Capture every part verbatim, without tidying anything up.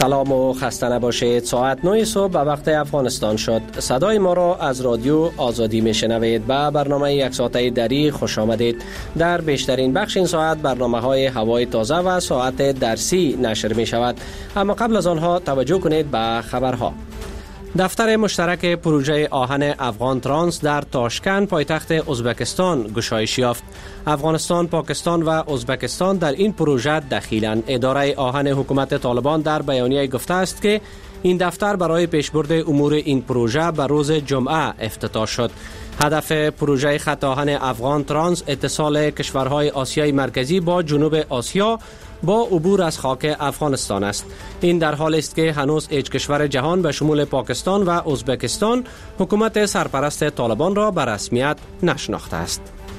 سلام و خسته نباشید. ساعت نه صبح به وقت افغانستان شد. صدای ما را از رادیو آزادی میشنوید. به برنامه یک ساعته دری خوش آمدید. در بیشترین بخش این ساعت برنامه های هوای تازه و ساعت درسی نشر می شود. اما قبل از آنها توجه کنید به خبرها. دفتر مشترک پروژه آهن افغان ترانس در تاشکند پایتخت ازبکستان گشایش یافت. افغانستان، پاکستان و ازبکستان در این پروژه دخیلند. اداره آهن حکومت طالبان در بیانیه گفته است که این دفتر برای پیشبرد امور این پروژه به روز جمعه افتتاح شد. هدف پروژه خط آهن افغان ترانس اتصال کشورهای آسیای مرکزی با جنوب آسیا با عبور از خاک افغانستان است. این در حالی است که هنوز هیچ کشور جهان به شمول پاکستان و ازبکستان حکومت سرپرست طالبان را به رسمیت نشناخته است.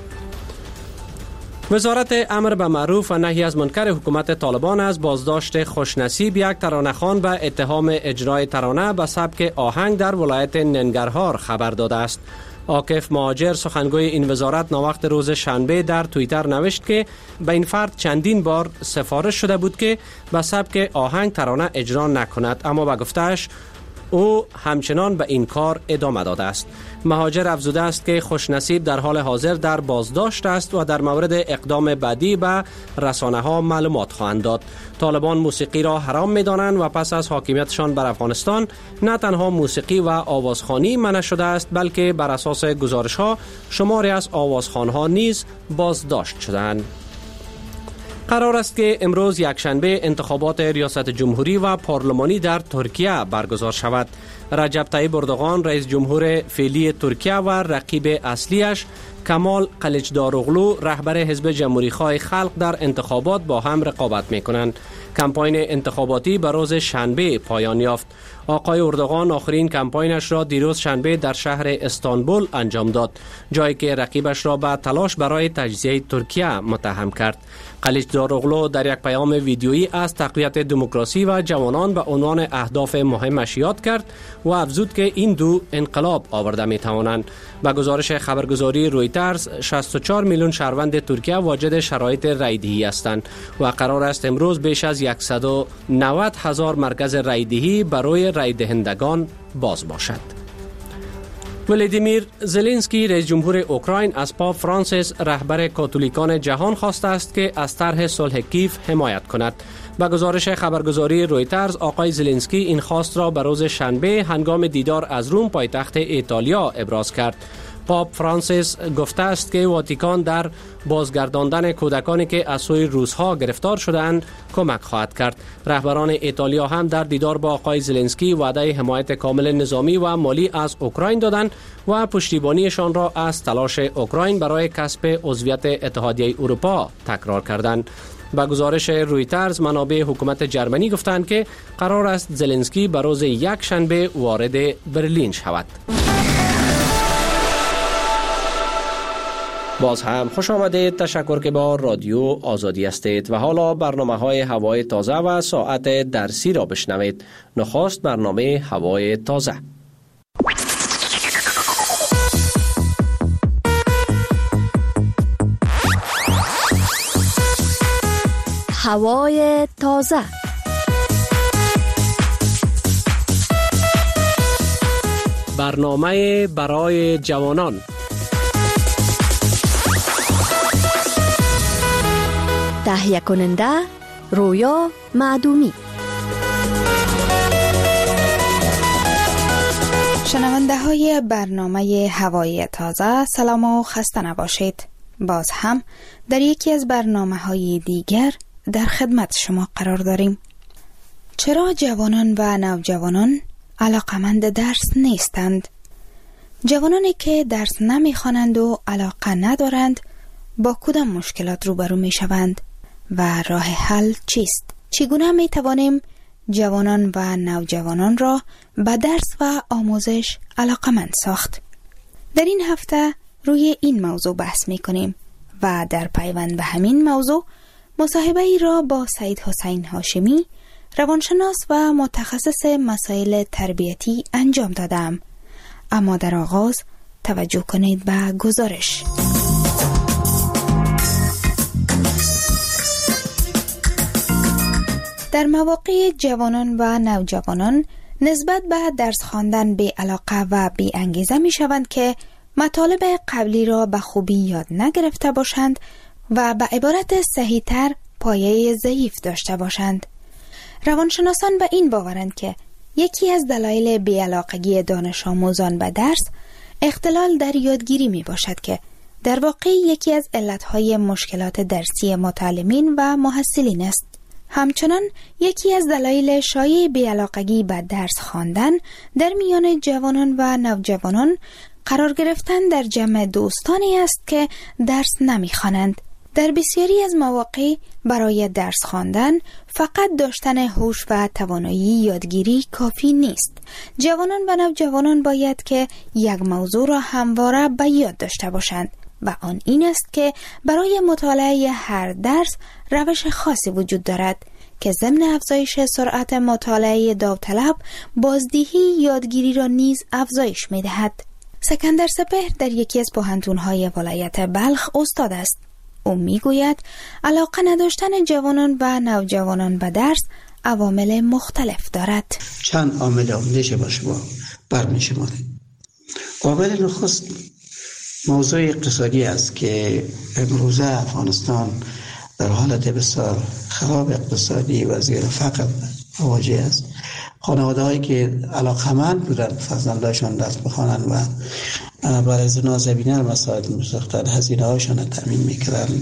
وزارت امر به معروف و نهی از منکر حکومت طالبان از بازداشت خوشنصیب یک ترانه‌خوان به اتهام اجرای ترانه به سبک آهنگ در ولایت ننگرهار خبر داده است. عاکف مهاجر سخنگوی این وزارت ناوقت روز شنبه در توییتر نوشت که به این فرد چندین بار سفارش شده بود که به سبک آهنگ ترانه اجرا نکند، اما به گفته‌اش او همچنان به این کار ادامه داده است. مهاجر افزوده است که خوشنصیب در حال حاضر در بازداشت است و در مورد اقدام بعدی به رسانه ها معلومات خواهند داد. طالبان موسیقی را حرام می دانند و پس از حاکمیتشان بر افغانستان نه تنها موسیقی و آوازخوانی منع شده است، بلکه بر اساس گزارش ها شماری از آوازخوانها نیز بازداشت شدند. قرار است که امروز یکشنبه انتخابات ریاست جمهوری و پارلمانی در ترکیه برگزار شود. رجب طیب اردوغان رئیس جمهور فعلی ترکیه و رقیب اصلیش کمال قلیچداروغلو رهبر حزب جمهوریخواه خلق در انتخابات با هم رقابت می‌کنند. کمپاین انتخاباتی به روز شنبه پایان یافت. آقای اردوغان آخرین کمپاینش را دیروز شنبه در شهر استانبول انجام داد، جایی که رقیبش را به تلاش برای تجزیه ترکیه متهم کرد. قلیچداروغلو در یک پیام ویدیویی از تقویت دموکراسی و جوانان به عنوان اهداف مهمش یاد کرد و افزود که این دو انقلاب آورده می توانند. به گزارش خبرگزاری رویترز شصت و چهار میلیون شهروند ترکیه واجد شرایط رایدهی هستند و قرار است امروز بیش از صد و نود هزار مرکز رایدهی برای رای دهندگان باز باشد. ولادیمیر زلنسکی رئیس جمهور اوکراین از پاپ فرانسیس رهبر کاتولیکان جهان خواسته است که از طرح صلح کیف حمایت کند. با گزارش خبرگزاری رویترز آقای زلنسکی این خواست را به روز شنبه هنگام دیدار از روم پایتخت ایتالیا ابراز کرد. پاپ فرانسیس گفته است که واتیکان در بازگرداندن کودکانی که از سوی روس‌ها گرفتار شده‌اند کمک خواهد کرد. رهبران ایتالیا هم در دیدار با آقای زلنسکی وعده حمایت کامل نظامی و مالی از اوکراین دادند و پشتیبانیشان را از تلاش اوکراین برای کسب عضویت اتحادیه اروپا تکرار کردند. با گزارش رویترز منابع حکومت جرمنی گفتند که قرار است زلنسکی به روز یک شنبه وارد برلین شود. باز هم خوش آمدید. تشکر که با رادیو آزادی هستید و حالا برنامه های هوای تازه و ساعت درسی را بشنوید. نخست برنامه هوای تازه. هوای تازه. برنامه برای جوانان. تهیه کننده رویا معدومی. شنونده های برنامه هوای تازه، سلام و خسته نباشید. باز هم در یکی از برنامه های دیگر در خدمت شما قرار داریم. چرا جوانان و نوجوانان علاقمند درس نیستند؟ جوانانی که درس نمیخوانند و علاقه ندارند با کدام مشکلات روبرو می شوند و راه حل چیست؟ چگونه می توانیم جوانان و نوجوانان را به درس و آموزش علاقمند ساخت؟ در این هفته روی این موضوع بحث می کنیم و در پیوند به همین موضوع مصاحبه ای را با سید حسین هاشمی، روانشناس و متخصص مسائل تربیتی انجام دادم. اما در آغاز توجه کنید به گزارش. در مواقع جوانان و نوجوانان نسبت به درس خواندن بی علاقه و بی انگیزه می شوند که مطالب قبلی را به خوبی یاد نگرفته باشند و به عبارت صحیح تر پایه ضعیف داشته باشند. روانشناسان به این باورند که یکی از دلایل بی‌علاقگی دانش آموزان به درس اختلال در یادگیری می باشد که در واقع یکی از علتهای مشکلات درسی متعلمین و محصلین است. همچنان یکی از دلایل شایع بی‌علاقگی به درس خواندن در میان جوانان و نوجوانان قرار گرفتن در جمع دوستانی است که درس نمی‌خوانند. در بسیاری از مواقع برای درس خواندن فقط داشتن هوش و توانایی یادگیری کافی نیست. جوانان و نوجوانان باید که یک موضوع را همواره به یاد داشته باشند و آن این است که برای مطالعه هر درس روش خاصی وجود دارد که ضمن افزایش سرعت مطالعه داوطلب بازدهی یادگیری را نیز افزایش می‌دهد. سکندر سپهر در یکی از پوهنتون‌های ولایت بلخ استاد است. او میگوید علاقه نداشتن جوانان و نوجوانان به درس عوامل مختلف دارد. چند عامل عمده‌اش با شما برمی‌شمارم. عامل نخست موضوع اقتصادی است که امروزه افغانستان در حالت بسیار خراب اقتصادی و زیر فقر مواجه است. خانواده هایی که علاقمند بودن فرزندانشان درس بخوانند و برای زنا زمینه مساعد می‌ساختند، هزینه هاشان را تامین می‌کردند،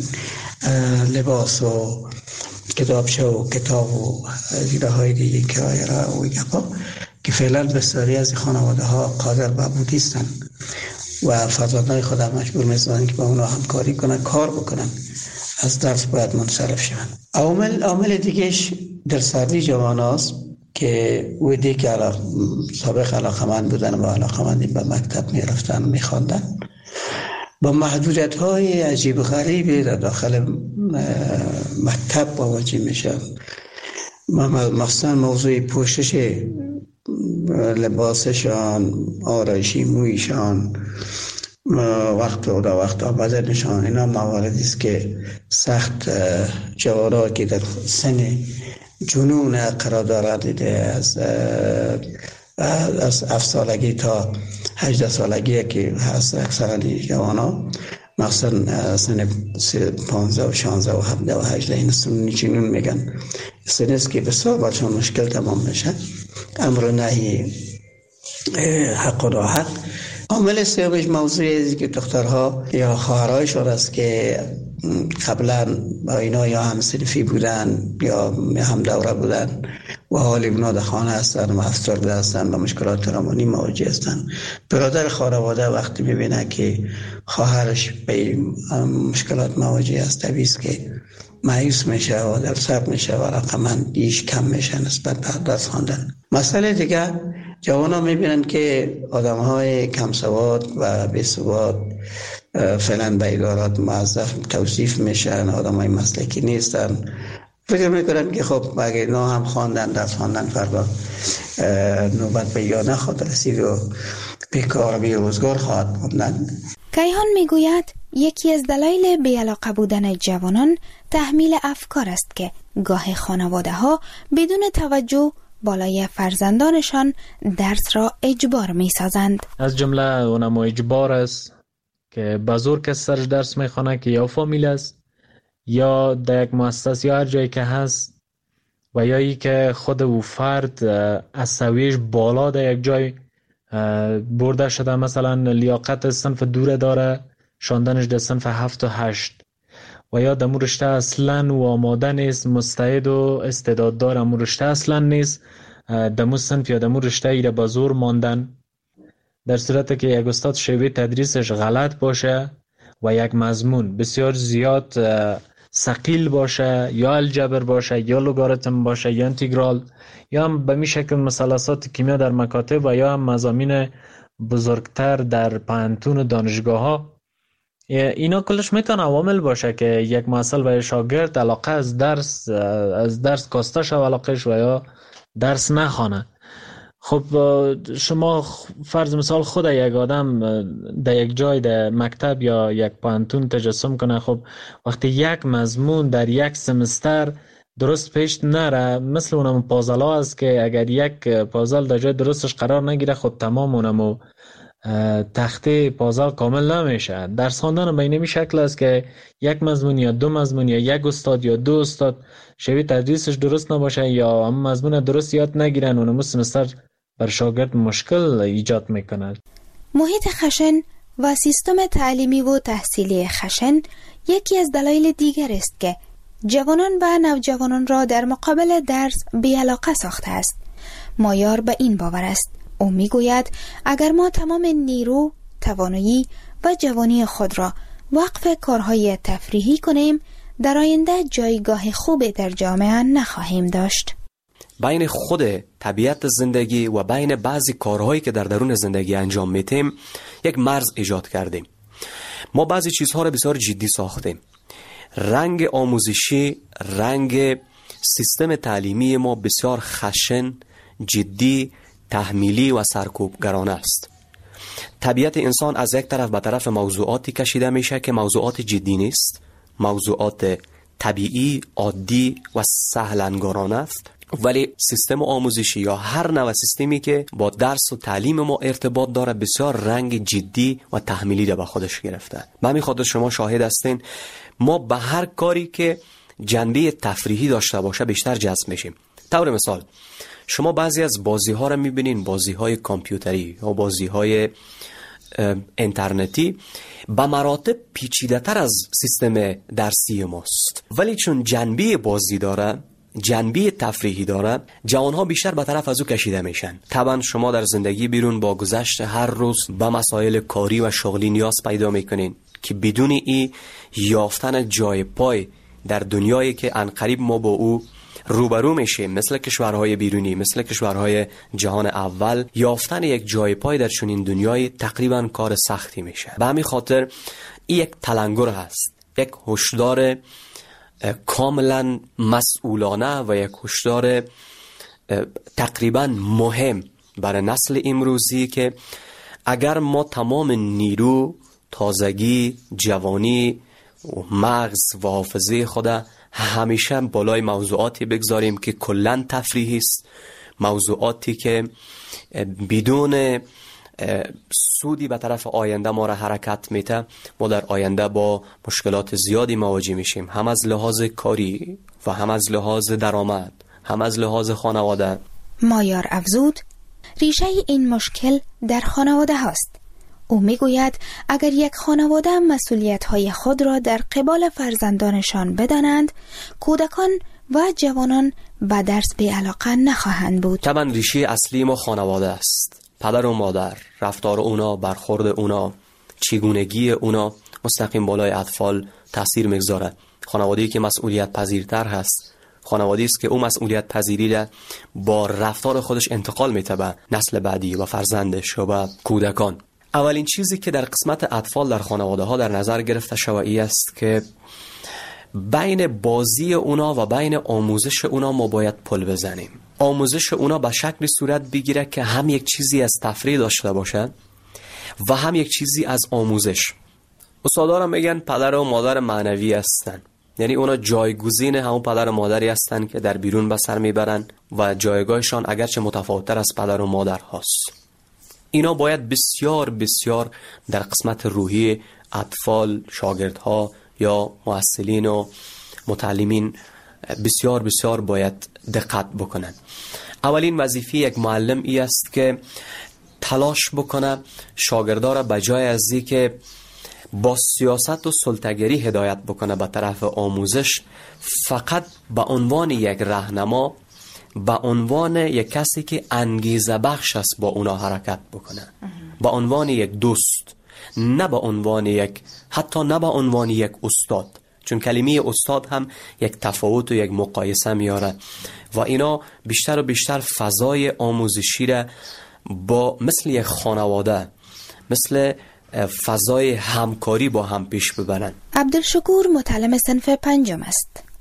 لباس و کتابچه و کتاب و هزینه های دیگه کرایه را و گپا که فعلا بسیاری از خانواده ها قادر به بود نیستند و فرزندان خود مجبور می‌سازند که با اونا همکاری کنند، کار بکنند، از درس باید منصرف شوند. عامل عامل دیگهش در سردی جواناست که ویدی که علاق... سابق علاقمند بودن و علاقمندی به مکتب می رفتن می خواندن با محدودیت های عجیب و غریبی در داخل مکتب مواجه می شن. مخصوصا موضوع پوشش لباسشان، آرایشی مویشان، وقت و دا وقت آمدنشان، اینا مواردی است که سخت جوانها که در سن جنون قرار دارد از از هفت سالگی تا هجده سالگی که هست اکثرا جوانا مثلا سن پانزده و شانزده و هفده و هجده این سن جنون میگن. سن است که بسیار برشان مشکل تمام میشه، امر نهی حق و راحت. عامل سومش موضوعی که دخترها یا خواهرایشان است که قبلا با اینا یا هم صنفی بودن یا هم دوره بودن و حال اونا در خانه هستن و افسرده هستن و مشکلات روانی مواجه هستن. برادر خانواده وقتی میبینه که خواهرش به مشکلات مواجه است، طبیعی است که مایوس میشه و در سر میشه و رقمندیش کم میشه نسبت به درس خواندن. مسئله دیگه جوان ها میبینن که آدم های کم سواد و بی سواد فعلا به ادارات موظف توصیف میشن، آدم های مسلکی نیستن، فکر میکنن که خب اگه اینا هم خواندن درس خواندن فردا نوبت به یا نخواهد رسید و بیکار بی روزگار خواهد بودن. کیهان میگوید یکی از دلایل بی‌علاقه بودن جوانان تحمیل افکار است که گاه خانواده ها بدون توجه بالای فرزندانشان درس را اجبار می سازند. از جمله اونم اجبار است که بزرگ کس سرش درس می خوانه که یا فامیل است یا در یک مؤسسه یا هر جایی که هست و یا ای که خود او فرد از سویش بالا در یک جای برده شده، مثلا لیاقت صنف دوره داره، شاندنش در صنف هفت و هشت و یا در رشته اصلا و آماده نیست، مستعد و استعداد داره، امو رشته اصلا نیست، در مو صنف یا در مو رشته ایره با زور ماندن، در صورت که یک استاد شیوه تدریسش غلط باشه و یک مضمون بسیار زیاد ثقیل باشه، یا الجبر باشه یا لوگاریتم باشه یا انتگرال یا هم به می شکل مثلثات کیمیا در مکاتب و یا هم مضامین بزرگتر در پانتون و دانشگاه ها، اینا کلش میتونه عوامل باشه که یک معلم و شاگرد علاقه از درس از درس کاسته شو علاقهش و یا درس نخوانه. خب شما فرض مثال خود یک آدم در یک جای در مکتب یا یک پانتون تجسم کنه، خب وقتی یک مضمون در یک سمستر درست پیش نره. مثل اونم پازل ها است که اگر یک پازل در جای درستش قرار نگیره خود تمام اونم تخته پازل کامل نمیشه. درس خواندن به این شکل است که یک مضمون یا دو مضمون یا یک استاد یا دو استاد شوی تدریسش درست نباشه یا هم مضمون درست یاد نگیرن، اونم سمستر بر شاگرد مشکل ایجاد میکنه. محیط خشن و سیستم تعلیمی و تحصیلی خشن یکی از دلایل دیگر است که جوانان و نوجوانان را در مقابل درس بی‌علاقه ساخته است. مایار به این باور است. او میگوید اگر ما تمام نیرو، توانایی و جوانی خود را وقف کارهای تفریحی کنیم، در آینده جایگاه خوبی در جامعه نخواهیم داشت. بین خود طبیعت زندگی و بین بعضی کارهایی که در درون زندگی انجام میتیم یک مرز ایجاد کردیم. ما بعضی چیزها را بسیار جدی ساختیم. رنگ آموزشی، رنگ سیستم تعلیمی ما بسیار خشن، جدی، تحمیلی و سرکوبگرانه است. طبیعت انسان از یک طرف به طرف موضوعاتی کشیده میشه که موضوعات جدی نیست، موضوعات طبیعی، عادی و سهلنگارانه است، ولی سیستم آموزشی یا هر نوع سیستمی که با درس و تعلیم ما ارتباط داره بسیار رنگ جدی و تحمیلی را به خودش گرفته. به همین خاطر شما شاهد هستین ما به هر کاری که جنبه تفریحی داشته باشه بیشتر جذب میشیم. طور مثال شما بعضی از بازی ها را میبینین، بازی های کامپیوتری یا بازی های اینترنتی به مراتب پیچیده تر از سیستم درسی ماست، ولی چون جنبه بازی داره، جنبه تفریحی داره، جوانها بیشتر به طرف از او کشیده میشن. طبعا شما در زندگی بیرون با گذشت هر روز به مسائل کاری و شغلی نیاز پیدا میکنین که بدون ای یافتن جای پای در دنیایی که عنقریب ما با او روبرو میشیم، مثل کشورهای بیرونی، مثل کشورهای جهان اول، یافتن یک جای پای در چنین دنیای تقریبا کار سختی میشه. به همین خاطر این یک تلنگر هست، یک هشدار کاملا مسئولانه و یک هشدار تقریبا مهم برای نسل امروزی که اگر ما تمام نیرو، تازگی، جوانی، مغز و حافظه خود همیشه بالای موضوعاتی بگذاریم که کلن تفریحی است، موضوعاتی که بدون سودی به طرف آینده ما را حرکت میده، ما در آینده با مشکلات زیادی مواجه میشیم، هم از لحاظ کاری و هم از لحاظ درآمد، هم از لحاظ خانواده. مایار افزود ریشه این مشکل در خانواده هاست. او میگوید اگر یک خانواده مسئولیت‌های خود را در قبال فرزندانشان بدانند، کودکان و جوانان به درس بی‌علاقه نخواهند بود. طبعا ریشه اصلی ما خانواده است. پدر و مادر، رفتار اونا، برخورد اونا، چگونگی اونا مستقیم بالای اطفال تاثیر میگذاره. خانواده‌ای که مسئولیت پذیرتر هست، خانواده‌ای است که او مسئولیت پذیری را با رفتار خودش انتقال میده به نسل بعدی و فرزندش و به کودکان. اولین چیزی که در قسمت اطفال در خانواده ها در نظر گرفته شوی است که بین بازی اونا و بین آموزش اونا ما باید پل بزنیم. آموزش اونا به شکل صورت بگیره که هم یک چیزی از تفریح داشته باشه و هم یک چیزی از آموزش. استادارم میگن پدر و مادر معنوی هستن، یعنی اونا جایگزین همون پدر و مادری هستن که در بیرون به سر میبرن و جایگاهشان اگرچه متفاوت‌تر از پدر و مادر هست. اینا باید بسیار بسیار در قسمت روحی اطفال، شاگردها یا محصلین و متعلمین بسیار بسیار باید دقت بکنن. اولین وظیفه یک معلم ای است که تلاش بکنه شاگردا را بجای از این که با سیاست و سلطه‌گری هدایت بکنه به طرف آموزش، فقط به عنوان یک راهنما، به عنوان یک کسی که انگیزه بخش است با اونا حرکت بکنه، به عنوان یک دوست، نه به عنوان یک، حتی نه به عنوان یک استاد، چون کلمه استاد هم یک تفاوت و یک مقایسه میاره و اینا بیشتر و بیشتر فضای آموزشی را با مثل یک خانواده، مثل فضای همکاری با هم پیش ببرن. عبدالشکور متعلم صنف پنجم است.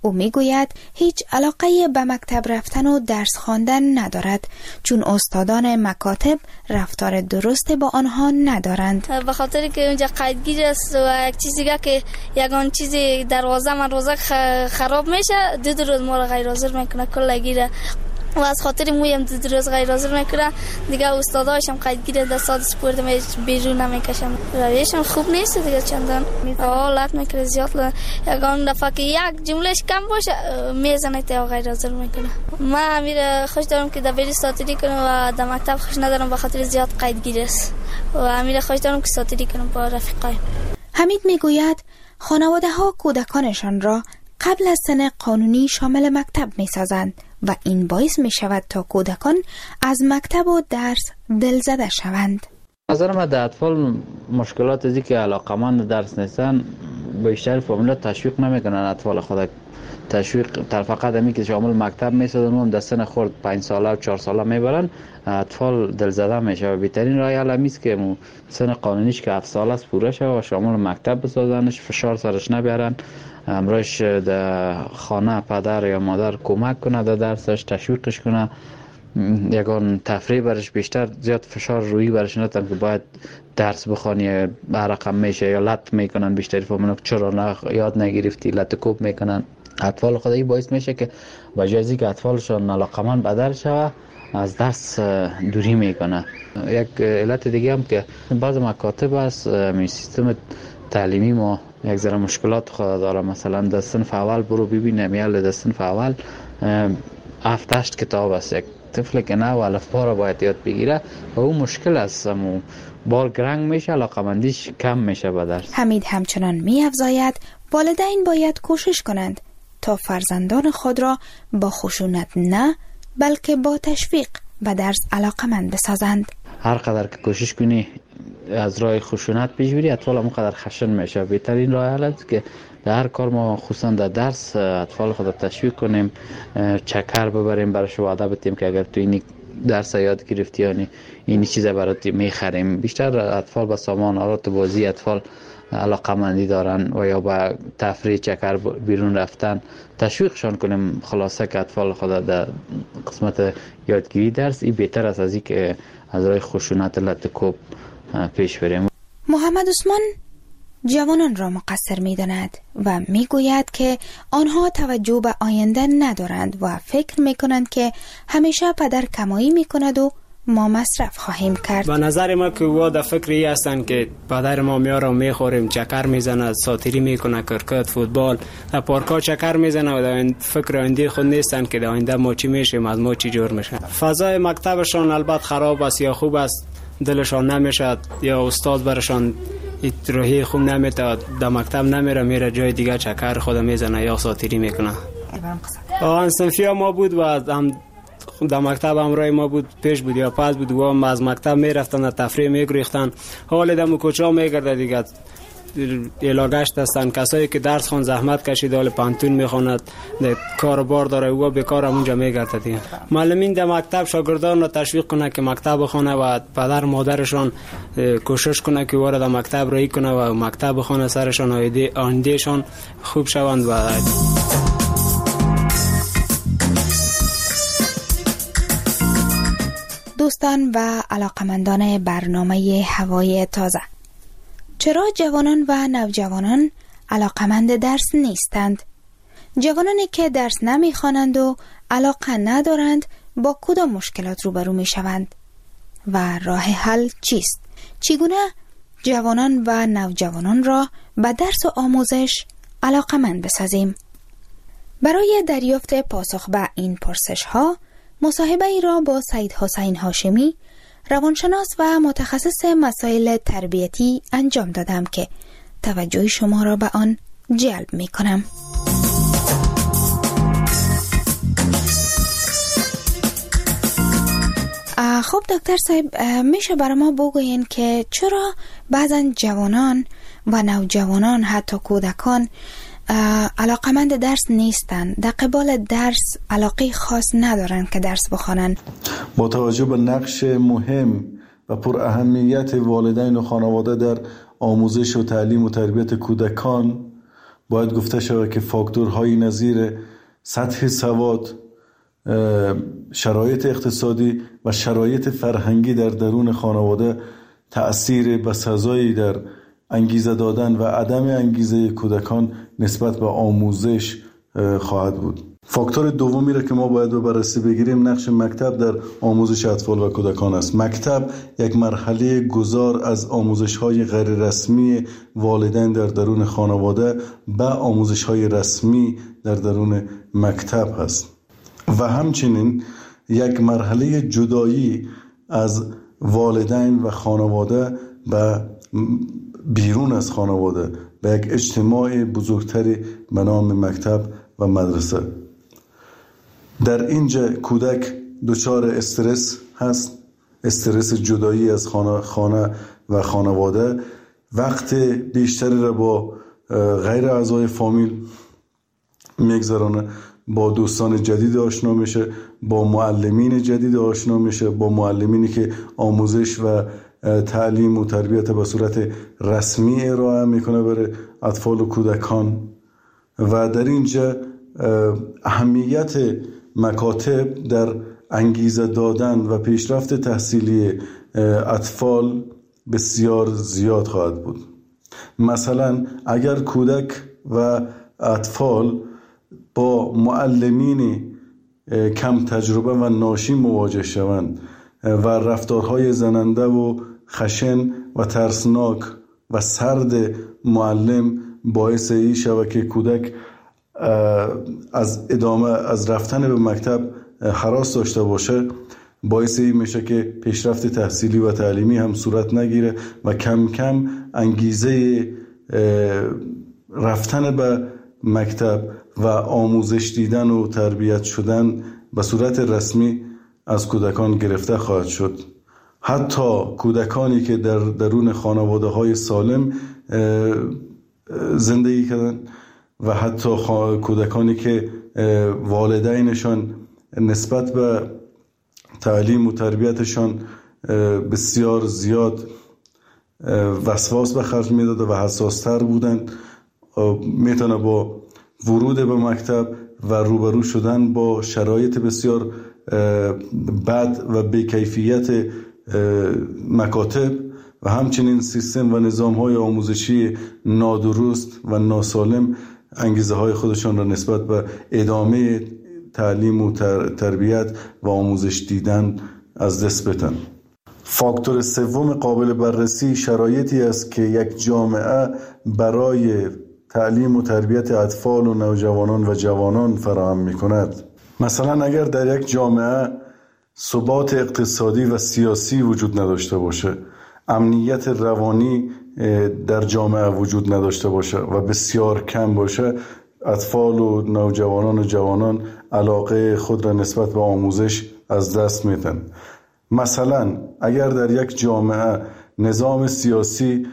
او میگوید هیچ علاقه به مکتب رفتن و درس خواندن ندارد چون استادان مکاتب رفتار درست با آنها ندارند. به خاطر که اونجا قیدگیر است و یک چیز دیگه که یگان چیزی دروازه من روزه خراب میشه دو دو روز ما رو غیر حاضر میکنه کل گیره و از خاطر مویم دو دو روز غیر حاضر میکنه دیگه استاداشم قیدگیر دستات سپورت می بیرون نمیکشم. رویشم خوب نیست دیگه چندان حالت میکنه زیاد یگان دفعه که یک جملهش کم باشه میزنه تا غیر حاضر میکنه. من امیر خوش دارم که دبیر ساتری کنم و در مکتب خوش ندارم به خاطر زیاد قیدگیر است و امیر خوش دارم که ساتری کنم با رفیقای. حمید میگوید خانواده ها کودکانشان را قبل از سن قانونی شامل مکتب می سازند و این باعث می شود تا کودکان از مکتب و درس دلزده شوند. نظر من در اطفال مشکلات ازی که علاقمند درس نیستن بیشتر فامیلا تشویق نمیکنن اطفال خود تشویق تر فقط همی که شامل مکتب می سازن و در سن خورد پنج ساله و چهار ساله میبرن اطفال دلزده میشه و بهترین راه حل همی است که سن قانونیش که هفت ساله است پوره شه و شامل مکتب بسازنش فشار سرش نبیارن امروش در خانه پدر یا مادر کمک کنه در درسش تشویقش کنه یکان تفریح برش بیشتر زیاد فشار روی برش نتن که باید درس بخوانی برقم میشه یا لط میکنن بیشتری فهمونو چرا نه یاد نگرفتی لط کوب میکنن اطفال خودی باعث میشه که وجازی که اطفالشون علاقمند بدل شوه از درس دوری میکنه. یک علت دیگه هم که بعض مکاتب است می سیستم تعلیمی ما یک ذره مشکلات خود داره. مثلا در صنف اول برو ببینه میال در صنف اول هفت هشت کتاب است یک طفل که نه و الفبا را باید یاد بگیره و اون مشکل است و بار گرنگ میشه علاقمندیش کم میشه به درس. حمید همچنان می افزاید والدین باید کوشش کنند تا فرزندان خود را با خشونت نه بلکه با تشویق به درس علاقمند بسازند. هر قدر که کوشش کنی از راه خشونت پیش بری اطفال هم قدر خشن میشه. بهترین راه حل است که در هر کار ما خصوصا در درس اطفال خود تشویق کنیم چکر ببریم برش وعده بدیم که اگر تو این درس یاد گرفتی یعنی این چیزا برات میخریم. بیشتر اطفال با سامان آلات بازی اطفال علاقمندی دارن و یا با تفریح چکر بیرون رفتن تشویقشان کنیم. خلاصه که اطفال خود در قسمت یادگیری درس این بهتر است از این که از راه خشونت لط کوب پیش بریم. محمد عثمان جوانان را مقصر می داند و می گوید که آنها توجه به آینده ندارند و فکر می کنند که همیشه پدر کمایی می کند و ما مصرف خواهیم کرد. به نظر ما که او در فکری هستند که پدر ما میارم میخوریم چکر میزنه ساتیری میکنه کرکت فوتبال در پارکا چکر میزنه و در فکر آینده خود نیستند که در آینده ما چی میشیم از ما چی جور میشه. فضای مکتبشان البته خراب است یا خوب است دلشان نمیشد یا استاد برشان روحی خوب نمیته در مکتب نمیره میره جای دیگه چکر خود میزنه یا ساتیری میکنه. آن صنفی ما بود و هم در مکتب همراه ما بود پیش بود یا پس بود و هم از مکتب میرفتن در تفریح میگریختن حال دم کوچا میگرده دیگه علاقه‌اش هستن کسایی که درس خون زحمت کشیده حال پانتون میخواند کاربار داره و بیکار اونجا میگرده دیگه. معلمین در مکتب شاگردان را تشویق کنه که مکتب بخونه و پدر مادرشان کوشش کنه که وارد مکتب رایی کنه و مکتب بخونه سرشان آیندهشان خوب شوند. و دوستان و علاقمندان برنامه هوای تازه، چرا جوانان و نوجوانان علاقمند درس نیستند؟ جوانانی که درس نمیخوانند و علاقه ندارند با کدام مشکلات روبرو میشوند و راه حل چیست؟ چگونه جوانان و نوجوانان را به درس و آموزش علاقمند بسازیم؟ برای دریافت پاسخ به این پرسش ها مصاحبه ای را با سید حسین هاشمی روانشناس و متخصص مسائل تربیتی انجام دادم که توجه شما را به آن جلب می کنم. خب دکتر صاحب میشه برای ما بگوین که چرا بعضا جوانان و نوجوانان حتی کودکان علاقمند درس نیستند، در قبال درس علاقه خاص ندارند که درس بخوانند؟ با توجه به نقش مهم و پر اهمیت والدین و خانواده در آموزش و تعلیم و تربیت کودکان باید گفته شود که فاکتورهای نظیر سطح سواد، شرایط اقتصادی و شرایط فرهنگی در درون خانواده تأثیر بسزایی در انگیزه دادن و عدم انگیزه کودکان نسبت به آموزش خواهد بود. فاکتور دومی را که ما باید به بررسی بگیریم نقش مکتب در آموزش اطفال و کودکان است. مکتب یک مرحله گذار از آموزش‌های غیر رسمی والدین در درون خانواده به آموزش‌های رسمی در درون مکتب است و همچنین یک مرحله جدایی از والدین و خانواده به بیرون از خانواده به یک اجتماع بزرگتری به نام مکتب و مدرسه. در اینجا کودک دچار استرس هست، استرس جدایی از خانه, خانه و خانواده، وقت بیشتری را با غیر اعضای فامیل میگذرانه، با دوستان جدید آشنا میشه، با معلمین جدید آشنا میشه، با معلمینی که آموزش و تعلیم و تربیت به صورت رسمی ارائه میکنه برای اطفال و کودکان. و در اینجا اهمیت مکاتب در انگیزه دادن و پیشرفت تحصیلی اطفال بسیار زیاد خواهد بود. مثلا اگر کودک و اطفال با معلمین کم تجربه و ناشی مواجه شوند و رفتارهای زننده و خشن و ترسناک و سرد معلم باعث این شود که کودک از ادامه از رفتن به مکتب هراس داشته باشه، باعث این میشه که پیشرفت تحصیلی و تعلیمی هم صورت نگیره و کم کم انگیزه رفتن به مکتب و آموزش دیدن و تربیت شدن به صورت رسمی از کودکان گرفته خواهد شد. حتی کودکانی که در درون خانواده های سالم زندگی کردن و حتی کودکانی که والدینشان نسبت به تعلیم و تربیتشان بسیار زیاد وسواس به خرج میداد و حساستر بودند، میتونه با ورود به مکتب و روبرو شدن با شرایط بسیار بد و بی‌کیفیت مکاتب و همچنین سیستم و نظام‌های آموزشی نادرست و ناسالم انگیزه های خودشان را نسبت به ادامه تعلیم و تربیت و آموزش دیدن از دست بدن. فاکتور سوم قابل بررسی شرایطی است که یک جامعه برای تعلیم و تربیت اطفال و نوجوانان و جوانان فراهم می‌کند. مثلا اگر در یک جامعه ثبات اقتصادی و سیاسی وجود نداشته باشه، امنیت روانی در جامعه وجود نداشته باشه و بسیار کم باشه، اطفال و نوجوانان و جوانان علاقه خود را نسبت به آموزش از دست میدن. مثلا اگر در یک جامعه نظام سیاسی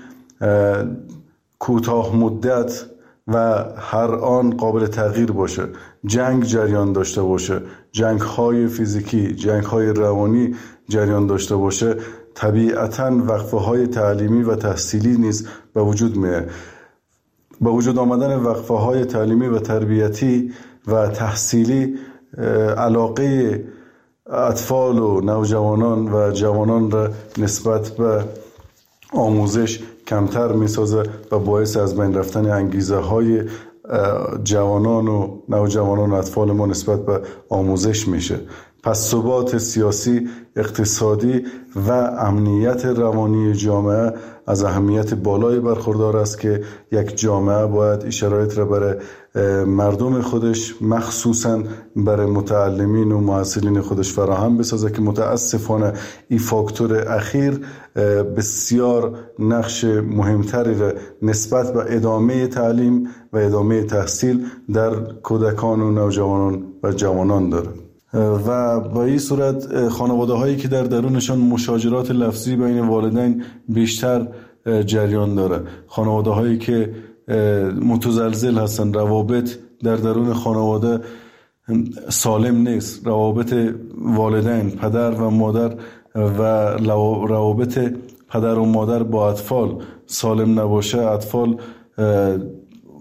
کوتاه مدت و هر آن قابل تغییر باشه، جنگ جریان داشته باشه، جنگ های فیزیکی، جنگ های روانی جریان داشته باشه، طبیعتاً وقفه های تعلیمی و تحصیلی نیز به وجود میه. با وجود آمدن وقفه های تعلیمی و تربیتی و تحصیلی، علاقه اطفال و نوجوانان و جوانان را نسبت به آموزش کمتر میسازه و باعث از بین رفتن انگیزه های جوانان و نوجوانان و اطفال ما نسبت به آموزش میشه. پس ثبات سیاسی، اقتصادی و امنیت روانی جامعه از اهمیت بالای برخوردار است که یک جامعه باید این شرایط را برای مردم خودش، مخصوصاً برای متعلمین و محصلین خودش فراهم بسازه که متاسفانه این فاکتور اخیر بسیار نقش مهمتری را نسبت به ادامه تعلیم و ادامه تحصیل در کودکان و نوجوانان و جوانان داره. و با این صورت خانواده هایی که در درونشان مشاجرات لفظی بین والدین بیشتر جریان داره، خانواده هایی که متزلزل هستن، روابط در درون خانواده سالم نیست، روابط والدین، پدر و مادر و روابط پدر و مادر با اطفال سالم نباشه، اطفال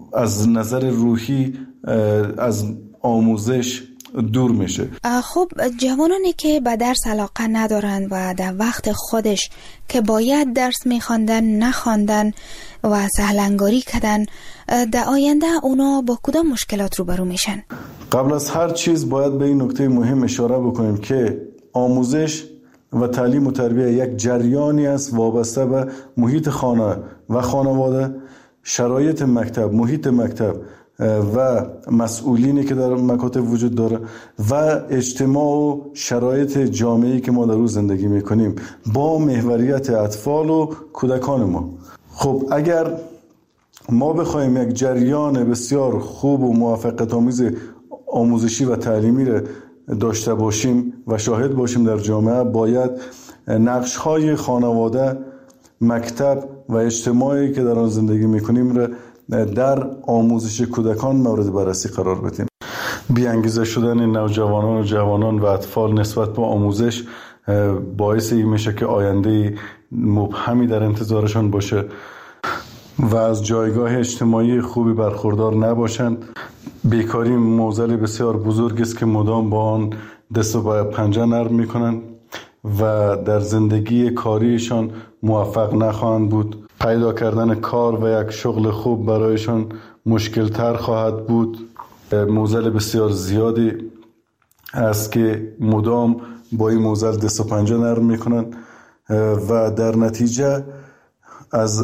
از نظر روحی از آموزش دور میشه. خب جوانانی که به درس علاقه ندارند و در وقت خودش که باید درس میخواندن نخواندن و سهلنگاری کردن، در آینده اونا با کدام مشکلات روبرو میشن؟ قبل از هر چیز باید به این نکته مهم اشاره بکنیم که آموزش و تعلیم و تربیه یک جریانی است وابسته به محیط خانه و خانواده، شرایط مکتب، محیط مکتب و مسئولینی که در مکاتب وجود داره و اجتماع و شرایط جامعه‌ای که ما در روز زندگی میکنیم با محوریت اطفال و کودکان ما. خب اگر ما بخوایم یک جریان بسیار خوب و موفقیت آمیز آموزشی و تعلیمی را داشته باشیم و شاهد باشیم در جامعه، باید نقش‌های خانواده، مکتب و اجتماعی که در آن زندگی میکنیم را در آموزش کودکان مورد بررسی قرار بدیم. بی‌انگیزه شدن نوجوانان و جوانان و اطفال نسبت به آموزش باعث این میشه که آینده مبهمی در انتظارشان باشه و از جایگاه اجتماعی خوبی برخوردار نباشند. بیکاری معضل بسیار بزرگ است که مدام با آن دست و پنجه نرم میکنند و در زندگی کاریشان موفق نخواهند بود. پیدا کردن کار و یک شغل خوب برایشان مشکل تر خواهد بود. معضل بسیار زیادی است که مدام با این معضل دست و پنجه نرم میکنن و در نتیجه از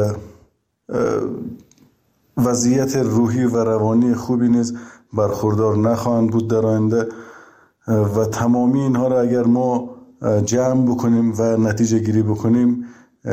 وضعیت روحی و روانی خوبی نیز برخوردار نخواهند بود در آینده. و تمامی اینها را اگر ما جمع بکنیم و نتیجه گیری بکنیم،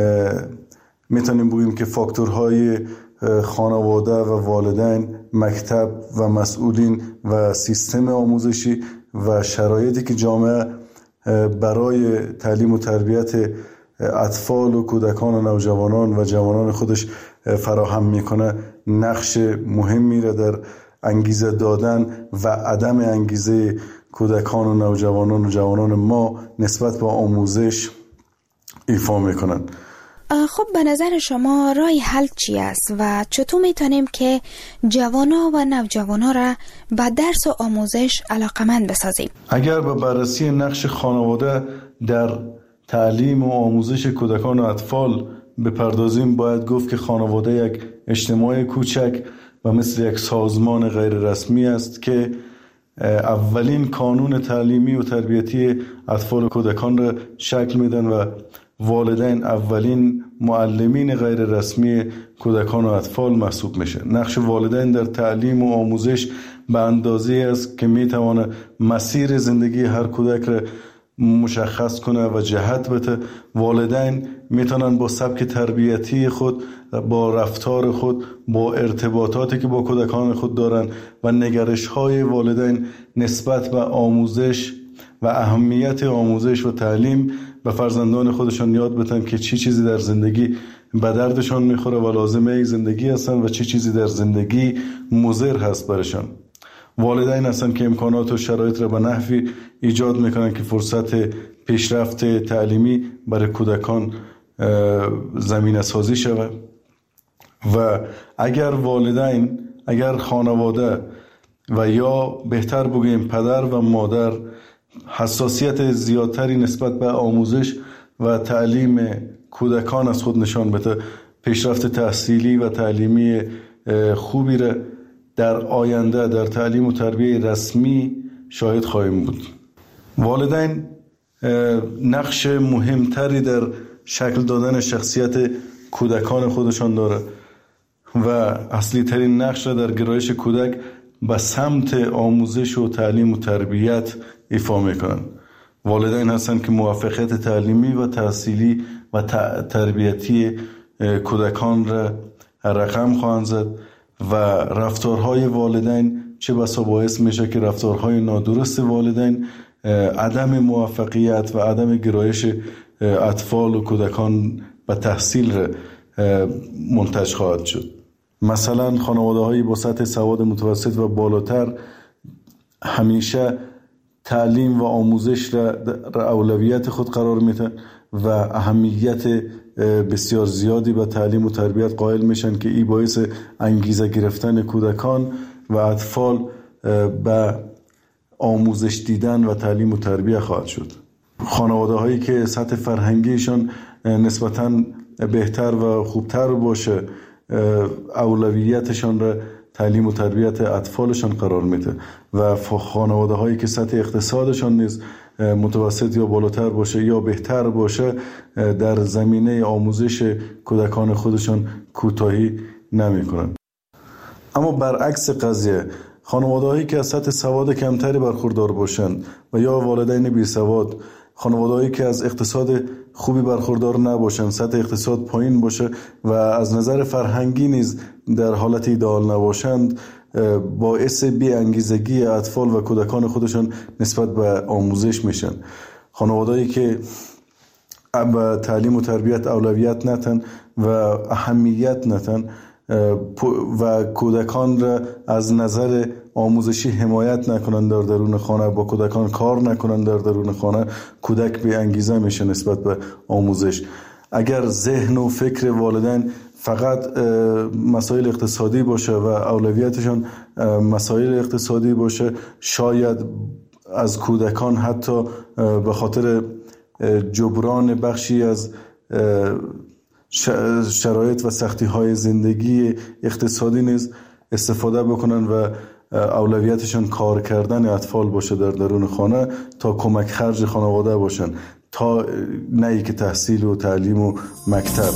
میتونیم بگوییم که فاکتورهای خانواده و والدین، مکتب و مسئولین و سیستم آموزشی و شرایطی که جامعه برای تعلیم و تربیت اطفال و کودکان و نوجوانان و جوانان خودش فراهم میکنه نقش مهمی را در انگیزه دادن و عدم انگیزه کودکان و نوجوانان و جوانان ما نسبت به آموزش ایفا میکنن. خب به نظر شما راه حل چی است و چطور میتونیم که جوانا و نوجوانا را به درس و آموزش علاقمند بسازیم؟ اگر به بررسی نقش خانواده در تعلیم و آموزش کودکان و اطفال بپردازیم، باید گفت که خانواده یک اجتماع کوچک و مثل یک سازمان غیر رسمی است که اولین کانون تعلیمی و تربیتی اطفال و کودکان را شکل میدن و والدین اولین معلمین غیر رسمی کودکان و اطفال محسوب میشه. نقش والدین در تعلیم و آموزش به اندازه است که میتونه مسیر زندگی هر کودک را مشخص کنه و جهت بده. والدین میتونن با سبک تربیتی خود، با رفتار خود، با ارتباطاتی که با کودکان خود دارن و نگرش های والدین نسبت به آموزش و اهمیت آموزش و تعلیم به فرزندان خودشان یاد بدن که چی چیزی در زندگی به دردشان میخوره و لازمه زندگی هستن و چی چیزی در زندگی مضر هست برشان. والدین هستن که امکانات و شرایط را به نحوی ایجاد میکنن که فرصت پیشرفت تعلیمی برای کودکان زمینه سازی شود. و اگر والدین، اگر خانواده و یا بهتر بگوییم پدر و مادر حساسیت زیادتری نسبت به آموزش و تعلیم کودکان از خود نشان بده، پیشرفت تحصیلی و تعلیمی خوبی را در آینده در تعلیم و تربیه رسمی شاهد خواهیم بود. والدین نقش مهمتری در شکل دادن شخصیت کودکان خودشان داره و اصلی ترین نقش را در گرایش کودک به سمت آموزش و تعلیم و تربیت ایفا میکنن. والدین هستند که موفقیت تعلیمی و تحصیلی و تربیتی کودکان را رقم خواهند زد و رفتارهای والدین چه بسا باعث میشه که رفتارهای نادرست والدین عدم موفقیت و عدم گرایش اطفال و کودکان به تحصیل را منتج خواهد شد. مثلا خانواده هایی با سطح سواد متوسط و بالاتر همیشه تعلیم و آموزش را اولویت خود قرار میدن و اهمیت بسیار زیادی به تعلیم و تربیت قائل میشن که این باعث انگیزه گرفتن کودکان و اطفال به آموزش دیدن و تعلیم و تربیت خواهد شد. خانواده هایی که سطح فرهنگیشان نسبتاً بهتر و خوبتر باشه اولویتشان را تعلیم و تربیت اطفالشان قرار میده و خانواده هایی که سطح اقتصادشان نیز متوسط یا بالاتر باشه یا بهتر باشه در زمینه آموزش کودکان خودشان کوتاهی نمی کنند. اما برعکس قضیه خانواده هایی که از سطح سواد کمتری برخوردار باشند و یا والدین بی سواد، خانواده هایی که از اقتصاد خوبی برخوردار نباشند، سطح اقتصاد پایین باشه و از نظر فرهنگی نیز در حالت ایدئال نباشند، باعث بی انگیزگی اطفال و کودکان خودشان نسبت به آموزش میشن. خانوادهایی که به تعلیم و تربیت اولویت نتن و اهمیت نتن و کودکان را از نظر آموزشی حمایت نکنند در درون خانه، با کودکان کار نکنند در درون خانه، کودک بی انگیزه میشه نسبت به آموزش. اگر ذهن و فکر والدین فقط مسائل اقتصادی باشه و اولویتشان مسائل اقتصادی باشه، شاید از کودکان حتی به خاطر جبران بخشی از شرایط و سختی های زندگی اقتصادی نیز استفاده بکنن و اولویتشان کار کردن اطفال باشه در درون خانه تا کمک خرج خانواده باشن، تا نه ای که تحصیل و تعلیم و مکتب.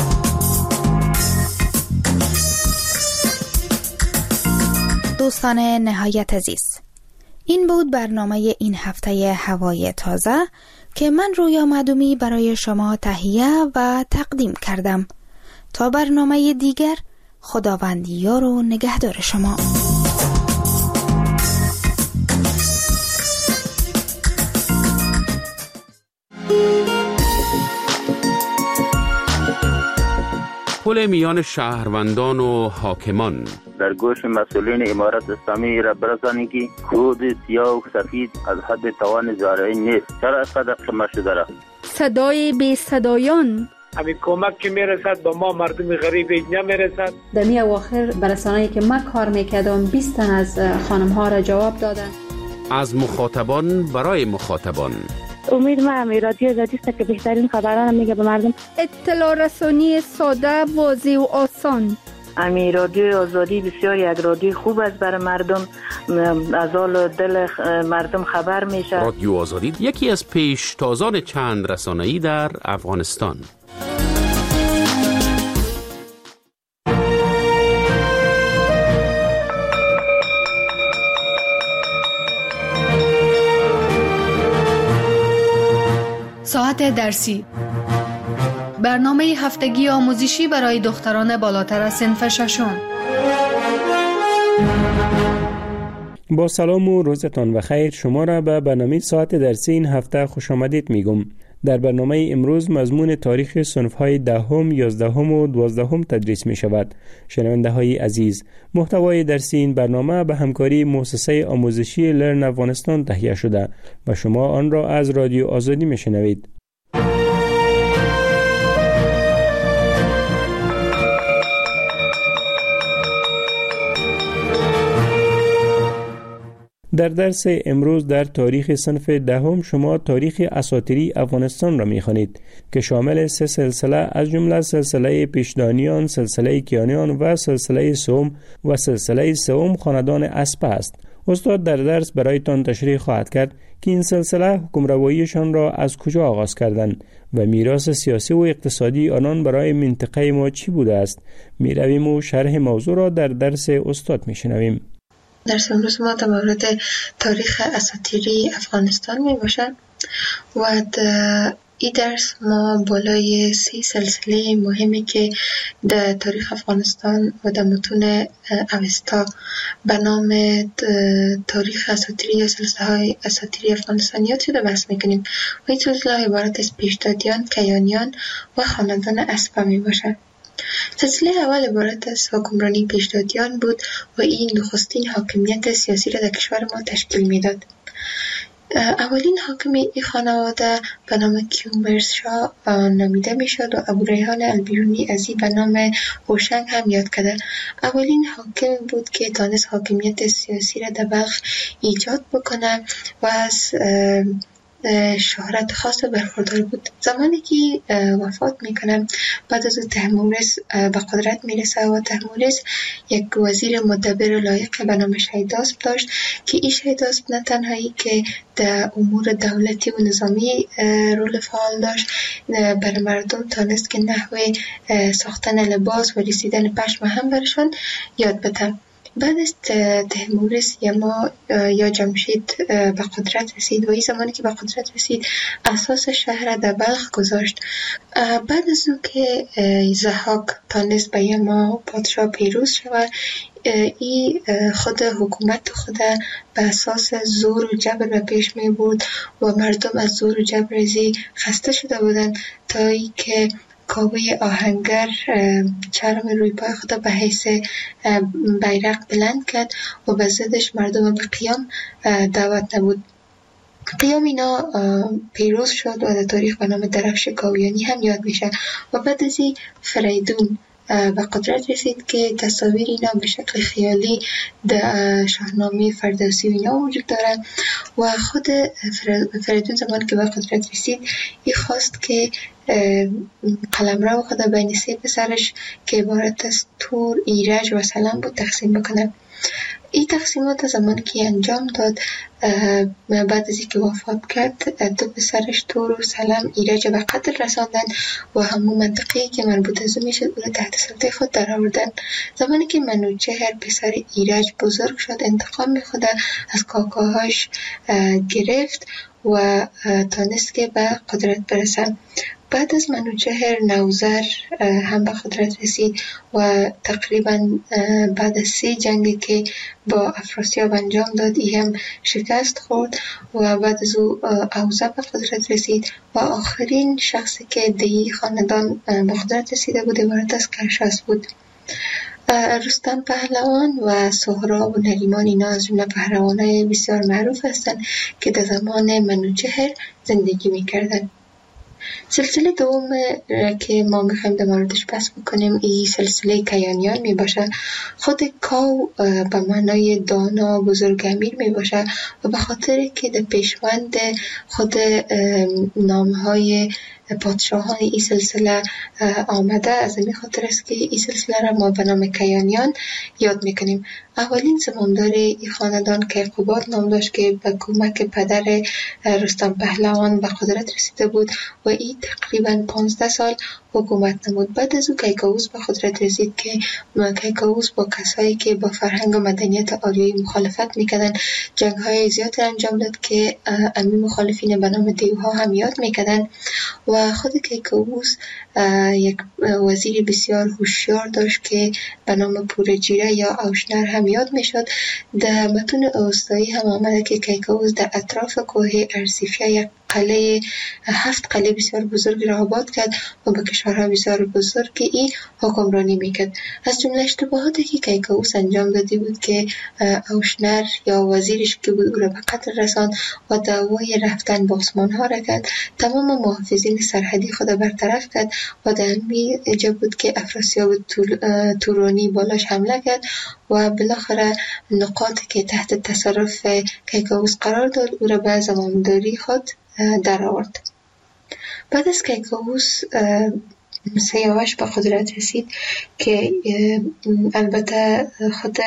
دوستان نهایت عزیز، این بود برنامه این هفته هوای تازه که من رویا معدومی برای شما تهیه و تقدیم کردم. تا برنامه دیگر، خداوند یار و نگهدار شما. پل میان شهروندان و حاکمان. در گوش مسئولین امارت اسلامی را برسانید که کود سیاه و سفید از حد توان زارعی نیست. چرا اینقدر قمه شده را؟ صدای بی صدایان. همین کمک که میرسد به ما مردم غریب نمیرسد. در می اواخر برسانه‌ای که من کار میکردم بیست تن از خانم ها را جواب دادن. از مخاطبان برای مخاطبان. امید ما همی رادیو آزادی است که بهترین خبران میگه به مردم. اطلاع رسانی ساده، واضح و آسان. امی رادیو آزادی بسیار یک رادیو خوب است برای مردم، از حال دل مردم خبر میشه. رادیو آزادی یکی از پیشتازان چند رسانه‌ای در افغانستان. ساعت درسی، برنامه هفتگی آموزشی برای دختران بالاتر از صنف ششم. با سلام و روزتان بخیر، شما را به برنامه ساعت درسی این هفته خوش آمدید میگم. در برنامه امروز مضمون تاریخ صنف‌های دهم، یازدهم و دوازدهم تدریس می شود. شنونده های عزیز، محتوای درسی این برنامه به همکاری مؤسسه آموزشی لرن افغانستان تهیه شده و شما آن را از رادیو آزادی می شنوید. در درس امروز در تاریخ صنف دهم شما تاریخ اساطیری افغانستان را می‌خوانید که شامل سه سلسله از جمله سلسله پیشدانیان، سلسله کیانیان و سلسله سوم و سلسله سوم خاندان اسپه است. استاد در درس برایتان تشریح خواهد کرد که این سلسله حکمرواییشان را از کجا آغاز کردند و میراث سیاسی و اقتصادی آنان برای منطقه ما چی بوده است. می‌رویم و شرح موضوع را در درس استاد می‌شنویم. درس امروز ما در مورد تاریخ اساطیری افغانستان می باشد و در این درس ما بالای سی سلسله مهمی که در تاریخ افغانستان و در متون اوستا به نام تاریخ اساطیری یا سلسله های اساطیری افغانستان یاد شده بحث میکنیم و این سلسله عبارت از پیشدادیان، کیانیان و خاندان اسپه می باشد. سلسله اول عبارت از حکمرانی پیشدادیان بود و این نخستین حاکمیت سیاسی را در کشور ما تشکیل میداد. اولین حاکم این خانواده به نام کیومرث شاه نامیده می شد و ابو ریحان البیرونی از این به نام هوشنگ هم یاد کرده. اولین حاکم بود که تانست حاکمیت سیاسی را در بلخ ایجاد بکنه و از شهرت خاص برخوردار بود. زمانی که وفات میکنه بعد از تحمورس به قدرت میرسه و تحمورس یک وزیر مدبر و لایق به نام شیداسپ داشت که این شیداسپ نه تنهایی که در امور دولتی و نظامی رول فعال داشت، برای مردم تانست که نحوه ساختن لباس و رسیدن پشم هم برشان یاد بده. بعد از تحمورس یا یا جمشید به قدرت رسید و این زمانی که به قدرت رسید اساس شهر در بلخ گذاشت. بعد از اون که ضحاک تانست به یما پادشاه پیروز شود، ای خود حکومت خود به اساس زور و جبر به پیش می برد و مردم از زور و جبر ازی خسته شده بودن تا ای که کاوه آهنگر چرم روی پای خود به حیث بیرق بلند کرد و به ضدش مردم به قیام دعوت نمود. قیام اینا پیروز شد و در تاریخ به نام درفش کاویانی هم یاد میشه و بعد از این فریدون به قدرت رسید که تصاویر اینا به شکل خیالی در شاهنامه فردوسی و اینا وجود داره و خود فریدون زمان که به قدرت رسید ای خواست که قلمرو خود بین سه پسرش که عبارت از تور، ایرج و سلم بود تقسیم بکنه. این تقسیمات زمانی که انجام داد بعد از اینکه وفات کرد دو پسرش تور و سلم ایرج به قتل رساندن و همون منطقه‌ای که مربوط از او میشد اون تحت سلطه خود در آوردن. زمانی که منوچهر پسر ایرج بزرگ شد انتقام خود از کاکاهاش گرفت و تانست که به قدرت برسه. بعد از منوچهر نوذر هم به قدرت رسید و تقریبا بعد از سه جنگی که با افراسیاب انجام داد ای هم شکست خورد و بعد از او اوزه به قدرت رسید و آخرین شخصی که دی خاندان به قدرت رسیده بود عبارت از کرشاس بود. رستم پهلوان و سهراب و نریمان اینا از جمله پهلوانای بسیار معروف هستند که در زمان منوچهر زندگی می‌کردند. سلسله دوم که ما میخوایم در موردش بحث بکنیم این سلسله کیانیان می باشه. خود کاو به معنای دانا بزرگ امیر می باشه و به خاطر که در پیشوند خود نامهای پادشاهان این سلسله آمده از این خاطر است که این سلسله را ما به نام کیانیان یاد میکنیم. اولین زمامدار این خاندان کیقوباد نام داشت که به کمک پدر رستم پهلوان به قدرت رسیده بود و این تقریبا پانزده سال حکومت نمود. بعد از او کیکاووس به قدرت رسید که کیکاووس با کسایی که با فرهنگ و مدنیت آریایی مخالفت میکردن جنگ های زیاد انجام داد که امی مخالفین به نام دیوها هم یاد میکردن و خود کیکاووس یک وزیر بسیار هوشیار داشت که به نام پورجیره یا اوشنر هم یاد میشد. در متون اوستایی هم آمده که کیکاووس در اطراف کوه ارسیفیا یک قلعه هفت قلعه بسیار بزرگ را آباد کرد و به کشورها بسیار بزرگی ای حکمرانی میکرد. از جمله اشتباهاتی که کیکاووس انجام داده بود که اوشنر یا وزیرش که بود او را به قتل رساند و دعوای رفتن با عثمان ها را کرد. تمام محافظین سرحدی خود برطرف کرد و در می جا بود که افراسیاب تورانی بالاش حمله کرد و بالاخره نقاطی که تحت تصرف کیکاووس قرار داد او را به زمامداری خود در آورد. بعد از کیکاووس سیاوش به قدرت رسید که البته خود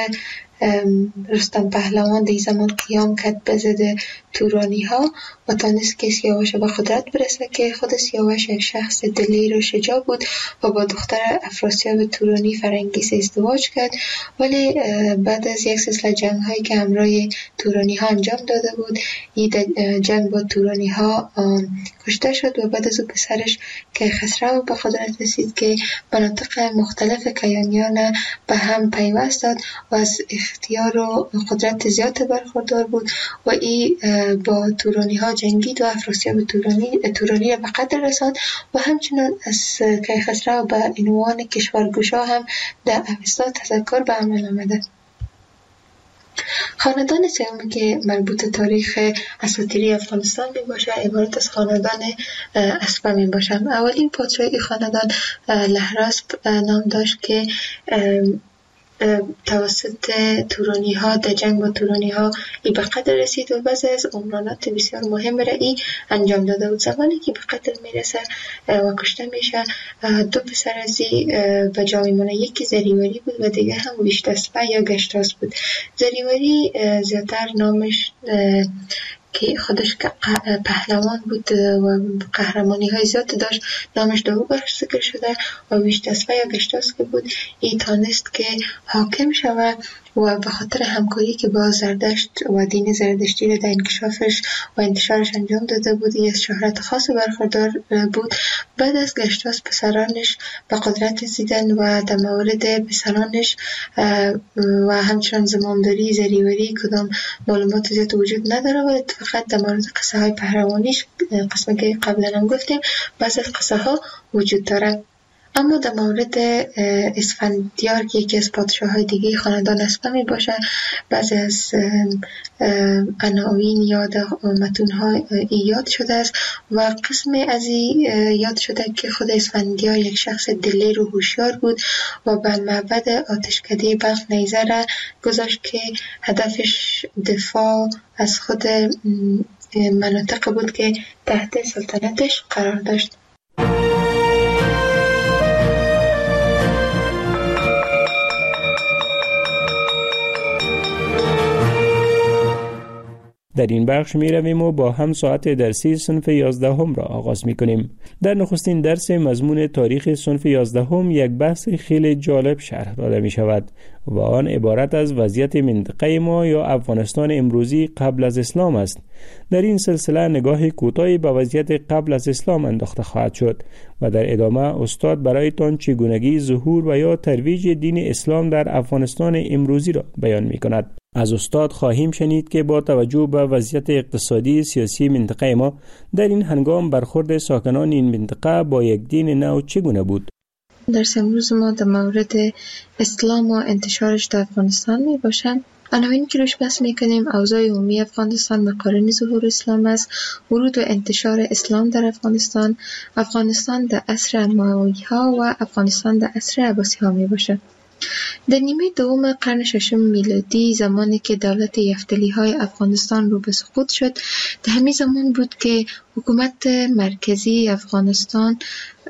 رستم پهلوان در زمان قیام کرد به ضد تورانی ها و تانست که سیاوش به قدرت برسه که خود سیاوش یک شخص دلیر و شجاع بود و با دختر افراسیاب تورانی فرنگیس ازدواج کرد، ولی بعد از یک سلسله جنگ هایی که همراه تورانی ها انجام داده بود این جنگ با تورانی ها کشته شد و بعد از او پسرش که خسرو به قدرت رسید که مناطق مختلف کیانیان به هم پیوست داد و از اختیار و قدرت زیاد برخوردار بود و این با تورانی ها جنگید و افراسیاب تورانی تورانی را به قتل رساند و همچنان از کیخسرو به عنوان کشورگشا هم در اوستا تذکر به عمل آمده. خاندان سومی که مربوط تاریخ اساطیری افغانستان می باشه عبارت از خاندان اسپا می باشد. اولین پادشاه خاندان لهراس نام داشت که توسط تورانی ها در جنگ با تورانی ها ای به قتل رسید و بعضی از عمرانات بسیار مهم را ای انجام داده بود. زمانی که به قتل میرسه و کشته میشه دو پسر از ای به جا میمونه، یکی زریوری بود و دیگه هم ویشتاسپه یا گشتاس بود. زریوری زیادتر نامش که خودش پهلوان بود و قهرمانی های زیاد داشت نامش دو برش ذکر شده و ویشتاسپه یا گشتاس که بود ای تانست که حاکم شود و به خاطر همکاری که با زردشت و دین زردشتی را در انکشافش و انتشارش انجام داده بود ای از شهرت خاص برخوردار بود. بعد از گشتاس پسرانش به قدرت رسیدن و در مورد پسرانش و همچنان زمامداری زریوری کدام معلومات زیاد وجود نداره و فقط در مورد قصه های پهلوانیش قسمه که قبلا هم گفتیم بعض از قصه ها وجود داره. اما در مورد اسفندیار که یکی از پادشاه های دیگه خاندان اسپا می باشه بعضی از عناوین یا متون ها یاد شده است و قسم از یاد شده که خود اسفندیار یک شخص دلیر و هوشیار بود و به معبد آتشکده بلخ نیزه را گذاشت که هدفش دفاع از خود مناطق بود که تحت سلطنتش قرار داشت. در این بخش می رویم و با هم ساعت درسی صنف یازدهم را آغاز می کنیم. در نخستین درس مضمون تاریخ صنف یازدهم یک بحث خیلی جالب شرح داده می شود و آن عبارت از وضعیت منطقه ما یا افغانستان امروزی قبل از اسلام است. در این سلسله نگاه کوتاهی به وضعیت قبل از اسلام انداخته خواهد شد و در ادامه استاد برایتان چگونگی ظهور و یا ترویج دین اسلام در افغانستان امروزی را بیان می کند. از استاد خواهیم شنید که با توجه به وضعیت اقتصادی سیاسی منطقه ما در این هنگام برخورد ساکنان این منطقه با یک دین نو چگونه بود؟ درس امروز ما در مورد اسلام و انتشارش در افغانستان می باشد. عناوینی که روش بحث میکنیم اوضاع عمومی افغانستان مقارن ظهور اسلام است، ورود و انتشار اسلام در افغانستان، افغانستان در عصر اموی ها و افغانستان در عصر عباسی ها می باشد. در نیمه دوم قرن ششم میلادی زمانی که دولت یفتلی های افغانستان رو به سقوط شد در همین زمان بود که حکومت مرکزی افغانستان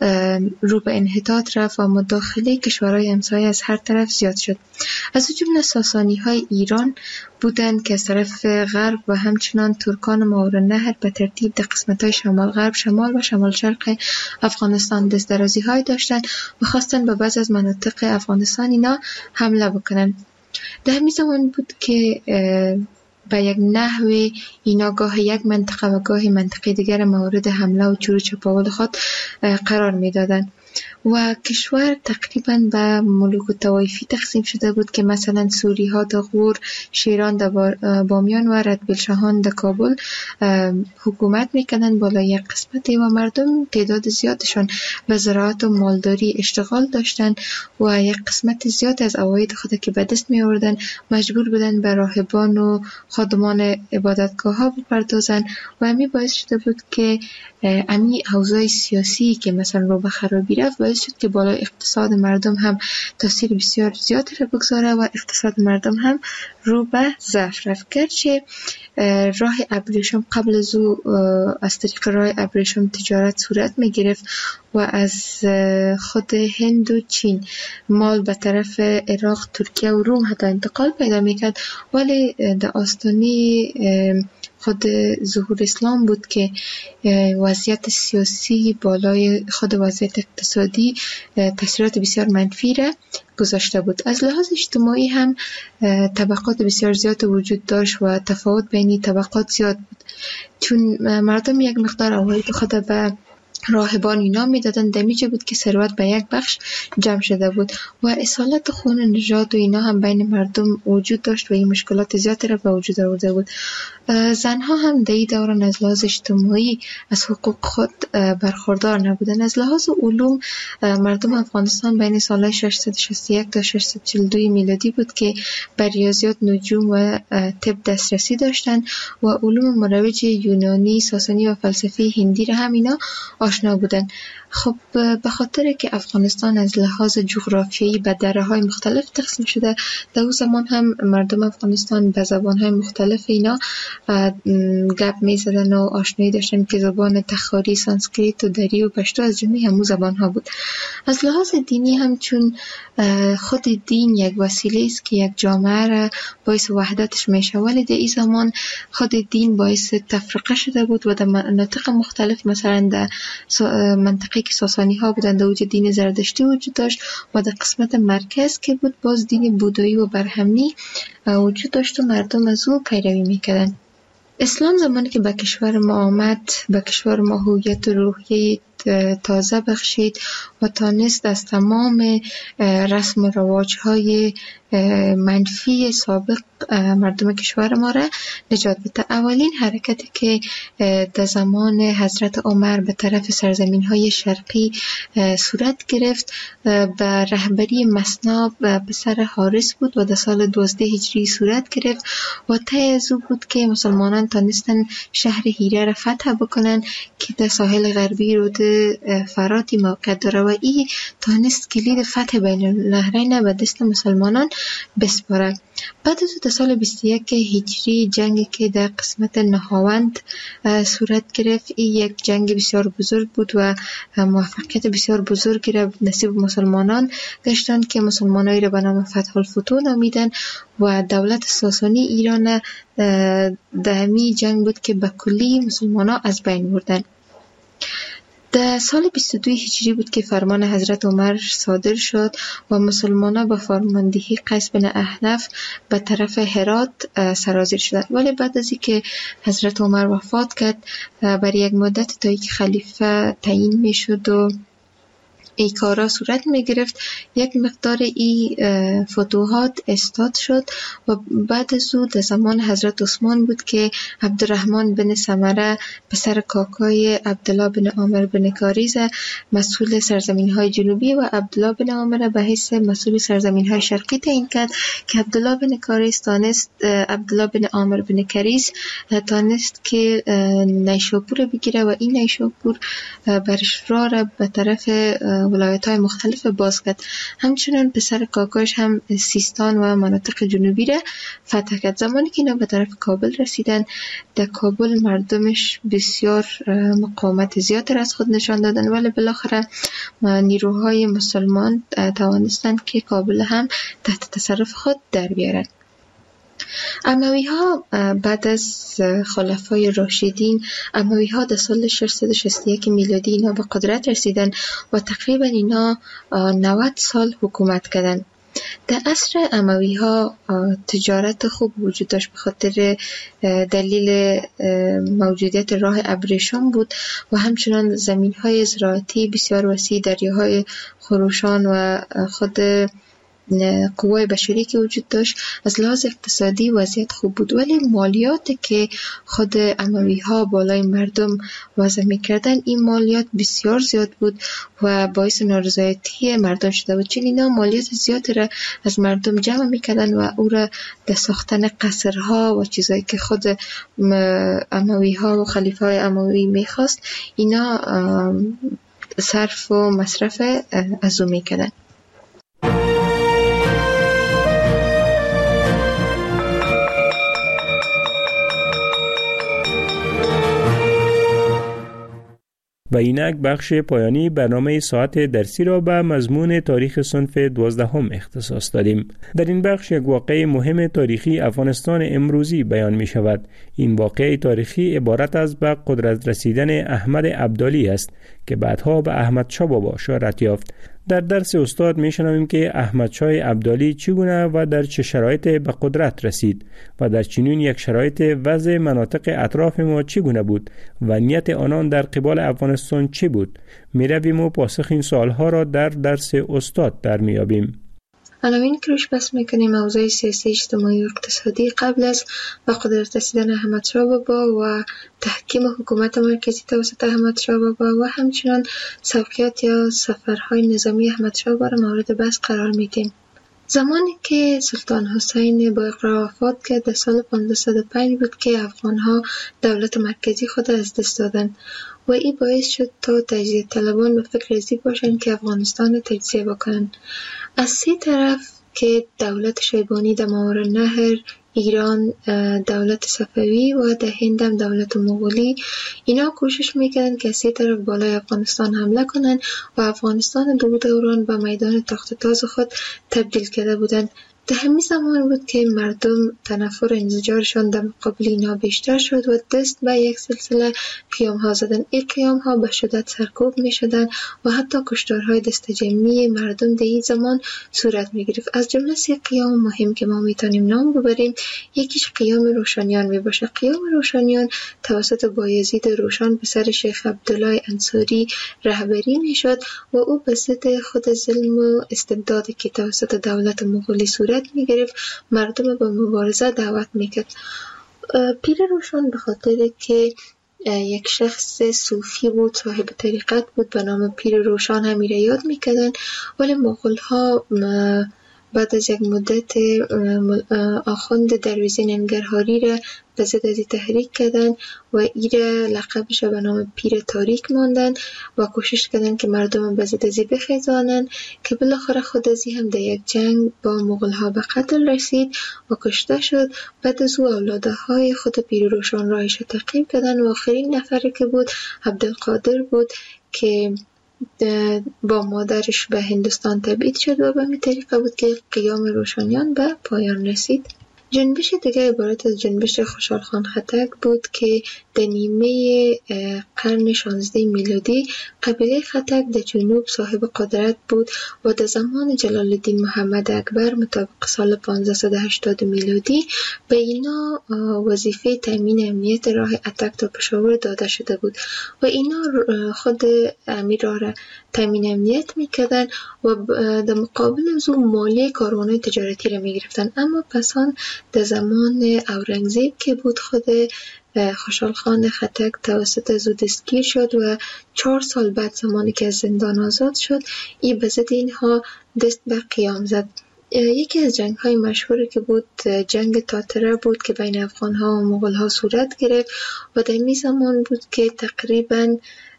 رو به انحطاط رفت و مداخله کشورهای همسایه از هر طرف زیاد شد. از جمله ساسانی های ایران بودند که از طرف غرب و همچنان ترکان ماورالنهر به ترتیب در قسمت های شمال غرب، شمال و شمال شرق افغانستان دست درازی های داشتند و خواستند به بعض از مناطق افغانستان اینا حمله بکنند. در همین زمان بود که به یک نحوی اینا گاه یک منطقه و گاه منطقه دیگر مورد حمله و چور و چپاول خود قرار می دادن و کشور تقریبا به ملوک و طوایفی تقسیم شده بود که مثلا سوری ها در غور، شیران در بامیان و ردبیلشاهان در کابل حکومت میکنن بالا یک قسمتی و مردم تعداد زیادشان به زراعت و مالداری اشتغال داشتن و یک قسمت زیاد از عواید خود که به دست می آوردن مجبور بودن به راهبان و خادمان عبادتگاه ها بپردازن و امی باعث شده بود که امی اوضاع سیاسی که مثلا رو به خرابی رفت باعث شد که بالای اقتصاد مردم هم تاثیر بسیار زیادی را بگذاره و اقتصاد مردم هم رو به ضعف رفت. گرچه راه ابریشم قبل از او از طریق راه ابریشم تجارت صورت می گرفت و از خود هند و چین مال به طرف عراق، ترکیه و روم حتی انتقال پیدا می کرد، ولی در آستانه خود ظهور اسلام بود که وضعیت سیاسی بالای خود وضعیت اقتصادی تاثیرات بسیار منفی را گذاشته بود. از لحاظ اجتماعی هم طبقات بسیار زیاد وجود داشت و تفاوت بین طبقات زیاد بود، چون مردم یک مقدار عواید خود به راهبان اینا میدادن. دمیجه بود که ثروت به یک بخش جمع شده بود و اصالت خون نژاد و اینا هم بین مردم وجود داشت و این مشکلات زیادی را به وجود آورده بود. زنها هم در این دوران از لحاظ اجتماعی از حقوق خود برخوردار نبودن. از لحاظ علوم مردم افغانستان بین سال ششصد و شصت و یک تا ششصد و چهل و دو میلادی بود که بر ریاضیات، نجوم و طب دسترسی داشتن و علوم مروج یونانی، ساسانی و فلسفه هندی را هم اینا آشنا بودن. خب به خاطر که افغانستان از لحاظ جغرافیایی به دره‌های مختلف تقسیم شده، در اون زمان هم مردم افغانستان به زبان‌های مختلف اینا گپ می‌زدن و آشنایی داشتن که زبان تخاری، سانسکریت و دری و پشتو از جمله همون زبان‌ها بود. از لحاظ دینی هم چون خود دین یک وسیله است که یک جامعه را باعث وحدتش میشه، ولی در این زمان خود دین باعث تفرقه شده بود و در مناطق مختلف، مثلا در منطقه که ساسانی ها بودن در اوج دین زردشتی وجود داشت و در قسمت مرکز که بود باز دین بودایی و برهمنی وجود داشت و مردم از او پیروی میکردن. اسلام زمانی که به کشور ما آمد، به کشور ما هویت و روحیه تازه بخشید و تانست از تمام رسم و رواج‌های منفی سابق مردم کشور ما را نجات بده. اولین حرکتی که در زمان حضرت عمر به طرف سرزمین‌های شرقی صورت گرفت به رهبری مثنی پسر حارث بود و در سال دوازده هجری صورت گرفت و طی از او بود که مسلمانان تانستن شهر هیره را فتح بکنن که در ساحل غربی رود فراتی موقع داره و این تانست کلید فتح بین النهرین به دست مسلمانان بسپاره. بعد از در سال بیست و یک هجری جنگی که در قسمت نهاوند صورت گرفت، این یک جنگ بسیار بزرگ بود و موفقیت بسیار بزرگی را نصیب مسلمانان گشتند که مسلمانایی را به نام فتح الفتوح نامیدند و دولت ساسانی ایران در همین جنگ بود که به کلی مسلمانان از بین بردند. در سال بیست و دو هجری بود که فرمان حضرت عمر صادر شد و مسلمانان با فرماندهی قیس بن احنف به طرف هرات سرازیر شدند. ولی بعد از اینکه حضرت عمر وفات کرد، برای یک مدت تا اینکه خلیفه تعیین می شد و ای کارا صورت می گرفت، یک مقدار ای فتوحات استاد شد و بعد از او در زمان حضرت عثمان بود که عبدالرحمن بن سمره پسر کاکای عبدالله بن عامر بن کاریز مسئول سرزمین های جنوبی و عبدالله بن عامر به حیث مسئول سرزمین های شرقی تعیین کرد که عبدالله بن کاریز تانست عبدالله بن عامر بن کاریز تانست که نیشاپور بگیره و این نیشاپور برشفرا را به طرف ولایت های مختلف باز کرد. همچنان پسر کاکاش هم سیستان و مناطق جنوبی را فتح کرد. زمانی که اینا به طرف کابل رسیدن، در کابل مردمش بسیار مقاومت زیادتر از خود نشان دادن، ولی بالاخره نیروهای مسلمان توانستند که کابل هم تحت تصرف خود در بیارن. اموی ها بعد از خلفای راشدین، اموی ها در سال ششصد و شصت و یک میلادی اینا به قدرت رسیدن و تقریبا اینا نود سال حکومت کردن. در عصر اموی ها تجارت خوب وجود داشت به خاطر دلیل موجودیت راه ابریشم بود و همچنان زمین های زراعتی بسیار وسیع، دریاهای خروشان و خود قوای بشری که وجود داشت. از لحاظ اقتصادی وضعیت خوب بود، ولی مالیات که خود اموی ها بالای مردم وضع میکردن، این مالیات بسیار زیاد بود و باعث نارضایتی مردم شده بود، چون اینا مالیات زیاد را از مردم جمع میکردن و او را در ساختن قصرها و چیزایی که خود اموی ها و خلیفه های اموی میخواست اینا صرف و مصرف از او میکردن. و اینک بخش پایانی برنامه ساعت درسی را به مضمون تاریخ صنف دوازدهم اختصاص دادیم. در این بخش یک واقعه مهم تاریخی افغانستان امروزی بیان می شود. این واقعه تاریخی عبارت از به قدرت رسیدن احمد ابدالی است که بعدها به احمد شاه بابا شهرت یافت. در درس استاد میشنویم که احمدشاه ابدالی چگونه و در چه شرایطی به قدرت رسید و در چنین یک شرایط وضع مناطق اطراف ما چگونه بود و نیت آنان در قبال افغانستان چه بود. میرویم و پاسخ این سوالها را در درس استاد در میابیم. عناوین که روش بحث میکنیم اوضاع سیاسی، اجتماعی و اقتصادی قبل از به قدرت رسیدن احمدشاه بابا و تحکیم حکومت مرکزی توسط احمدشاه بابا و همچنان سوقیات یا سفرهای نظامی احمدشاه بابا را مورد بحث قرار میدیم. زمانی که سلطان حسین با اقرار وفات کرد در سال پانزده صد و پنج بود که افغانها دولت مرکزی خود از دست دادند و این باعث شد تا تجزیه طلبان به فکر ازی باشند که افغانستان را تجزیه بکنند. از سه طرف که دولت شیبانی در ماوراءالنهر، ایران دولت صفوی و در هند هم دولت مغولی، اینا کوشش میکردن که از سه طرف بالای افغانستان حمله کنند و افغانستان دو دوران به میدان تخت تاز خود تبدیل کرده بودند. در همین زمان بود که مردم تنفر انزجارشان در مقابل اینا بیشتر شد و دست به یک سلسله قیام ها زدن. این قیام ها به شدت سرکوب می شدن و حتی کشتارهای دست جمعی مردم در این زمان صورت می گرفت. از جمله سه قیام مهم که ما می تونیم نام ببریم، یکیش قیام روشنیان می باشه. قیام روشنیان توسط بایزید روشن پسر شیخ عبدالله انصاری رهبری می شد و او به ضد خود ظلم و استبدادی که توسط دولت مغولی صورت می گرفت مردم به مبارزه دعوت می کرد. پیر روشن به خاطر که یک شخص صوفی بود، صاحب طریقت بود، به نام پیر روشن همی را یاد می کردن، ولی مغول ها بعد از یک مدت آخوند درویزی ننگرهاری را به ضد ازی تحریک کردن و ای را لقبش به نام پیر تاریک ماندن و کوشش کردن که مردم به ضد ازی بخیزانن که بالاخره خود ازی هم در یک جنگ با مغول ها به قتل رسید و کشته شد. بعد از او اولاده های خود پیر روشن راهش تعقیب کردن و آخرین نفری که بود عبدالقادر بود که با مادرش به هندوستان تبعید شد و به می طریقه بود که قیام روشنیان به پایان رسید. جنبش دیگه عبارت از جنبش خوشحال خان خټک بود که در نیمه قرن شانزده میلادی قبیله خټک در جنوب صاحب قدرت بود و در زمان جلال الدین محمد اکبر مطابق سال پانزده صد و هشتاد میلادی به اینا وظیفه تامین امنیت راه اتک تا پشاور داده شده بود و اینا خود امیر را تامین امنیت میکردن و در مقابل از اون مالی کاروان‌های تجارتی را میگرفتن. اما پسان در زمان اورنگزیب که بود خود خوشحال خان خټک توسط از او دستگیر شد و چهار سال بعد زمانی که از زندان آزاد شد این به ضد اینها دست به قیام زد. یکی از جنگ های مشهوری که بود جنگ تاتره بود که بین افغان ها و مغول ها صورت گرفت و در می زمان بود که تقریباً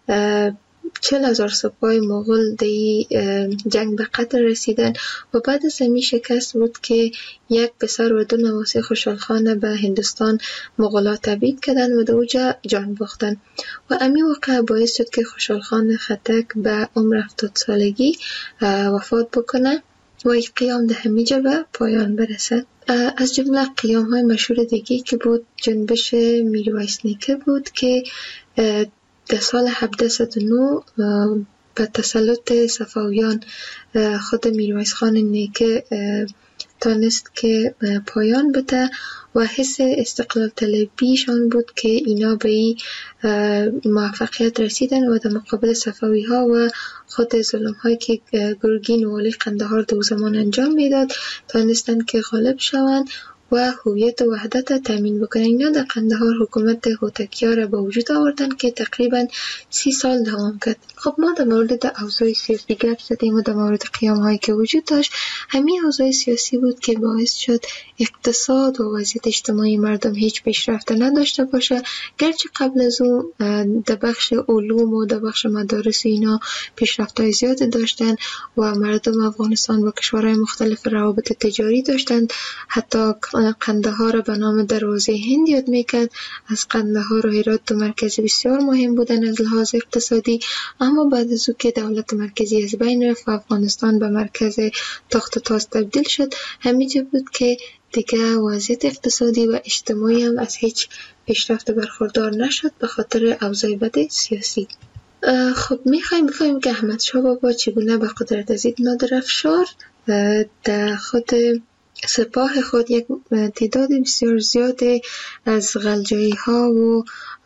چل هزار سپاه مغول در جنگ به قتل رسیدن و بعد از همی شکست بود که یک پسر و دو نواسه خوشحال خان به هندوستان مغولا تبعید کردن و در اوجا جان باختن و امی واقع باعث شد که خوشحال خان خټک به عمر هفتاد سالگی وفات بکنه و این قیام در همیجا به پایان برسد. از جمله قیام های مشهور دیگه که بود جنبش میرویس نیکه بود که در سال هفده صد و نه به تسلط صفویان خود میرویس خان نیکه تانست که پایان بده و حس استقلال طلبیشان بود که اینا به این موفقیت رسیدن و در مقابل صفوی ها و خود ظلم هایی که گرگین والی قندهار دو زمان انجام میداد تانستن که غالب شوند و هویت و وحدت تامین بکنن. اینا در قندهار حکومت هوتکیا را به وجود آوردن که تقریبا سی سال دوام کرد. خب ما در مورد اوضاع سیاسی گپ زدیم و در مورد قیام هایی که وجود داشت. همین اوضاع سیاسی بود که باعث شد اقتصاد و وضعیت اجتماعی مردم هیچ پیشرفت نداشته باشه، گرچه قبل از اون در بخش علوم و در بخش مدارس اینا پیشرفت‌های زیاد داشتن و مردم افغانستان با کشورهای مختلف روابط تجاری داشتند. حتی قندهار را به نام دروازه هند یاد میکرد. از قندهار و هرات دو مرکز بسیار مهم بودن از لحاظ اقتصادی، اما بعد از او که دولت مرکزی از بین رفت و افغانستان به مرکز تخت تاز تبدیل شد، همینجا بود که دیگه وضعیت اقتصادی و اجتماعی هم از هیچ پیشرفت برخوردار نشد به خاطر اوضاع بد سیاسی. خب میخوایم بفهمیم که احمد شاه بابا چگونه به قدرت رسید. نادر افشار در خود سپاه خود یک تعداد بسیار زیاد از غلجایی ها و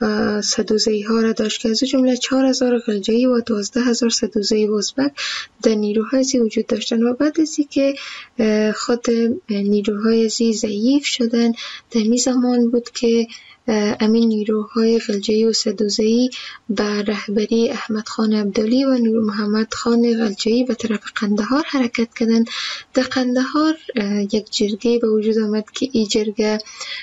سدوزی ها را داشت که از جمله چهار هزار غلجایی و دوازده هزار سدوزی و ازبک در نیروهای زی وجود داشتن. و بعد از که خود نیروهای زی ضعیف شدن، در می زمان بود که امین نیروهای غلجایی و سدوزی به رهبری احمد خان عبدالی و نور محمد خان غلجایی به طرف قندهار حرکت کردند. در قندهار یک جرگه به وجود آمد که این جرگه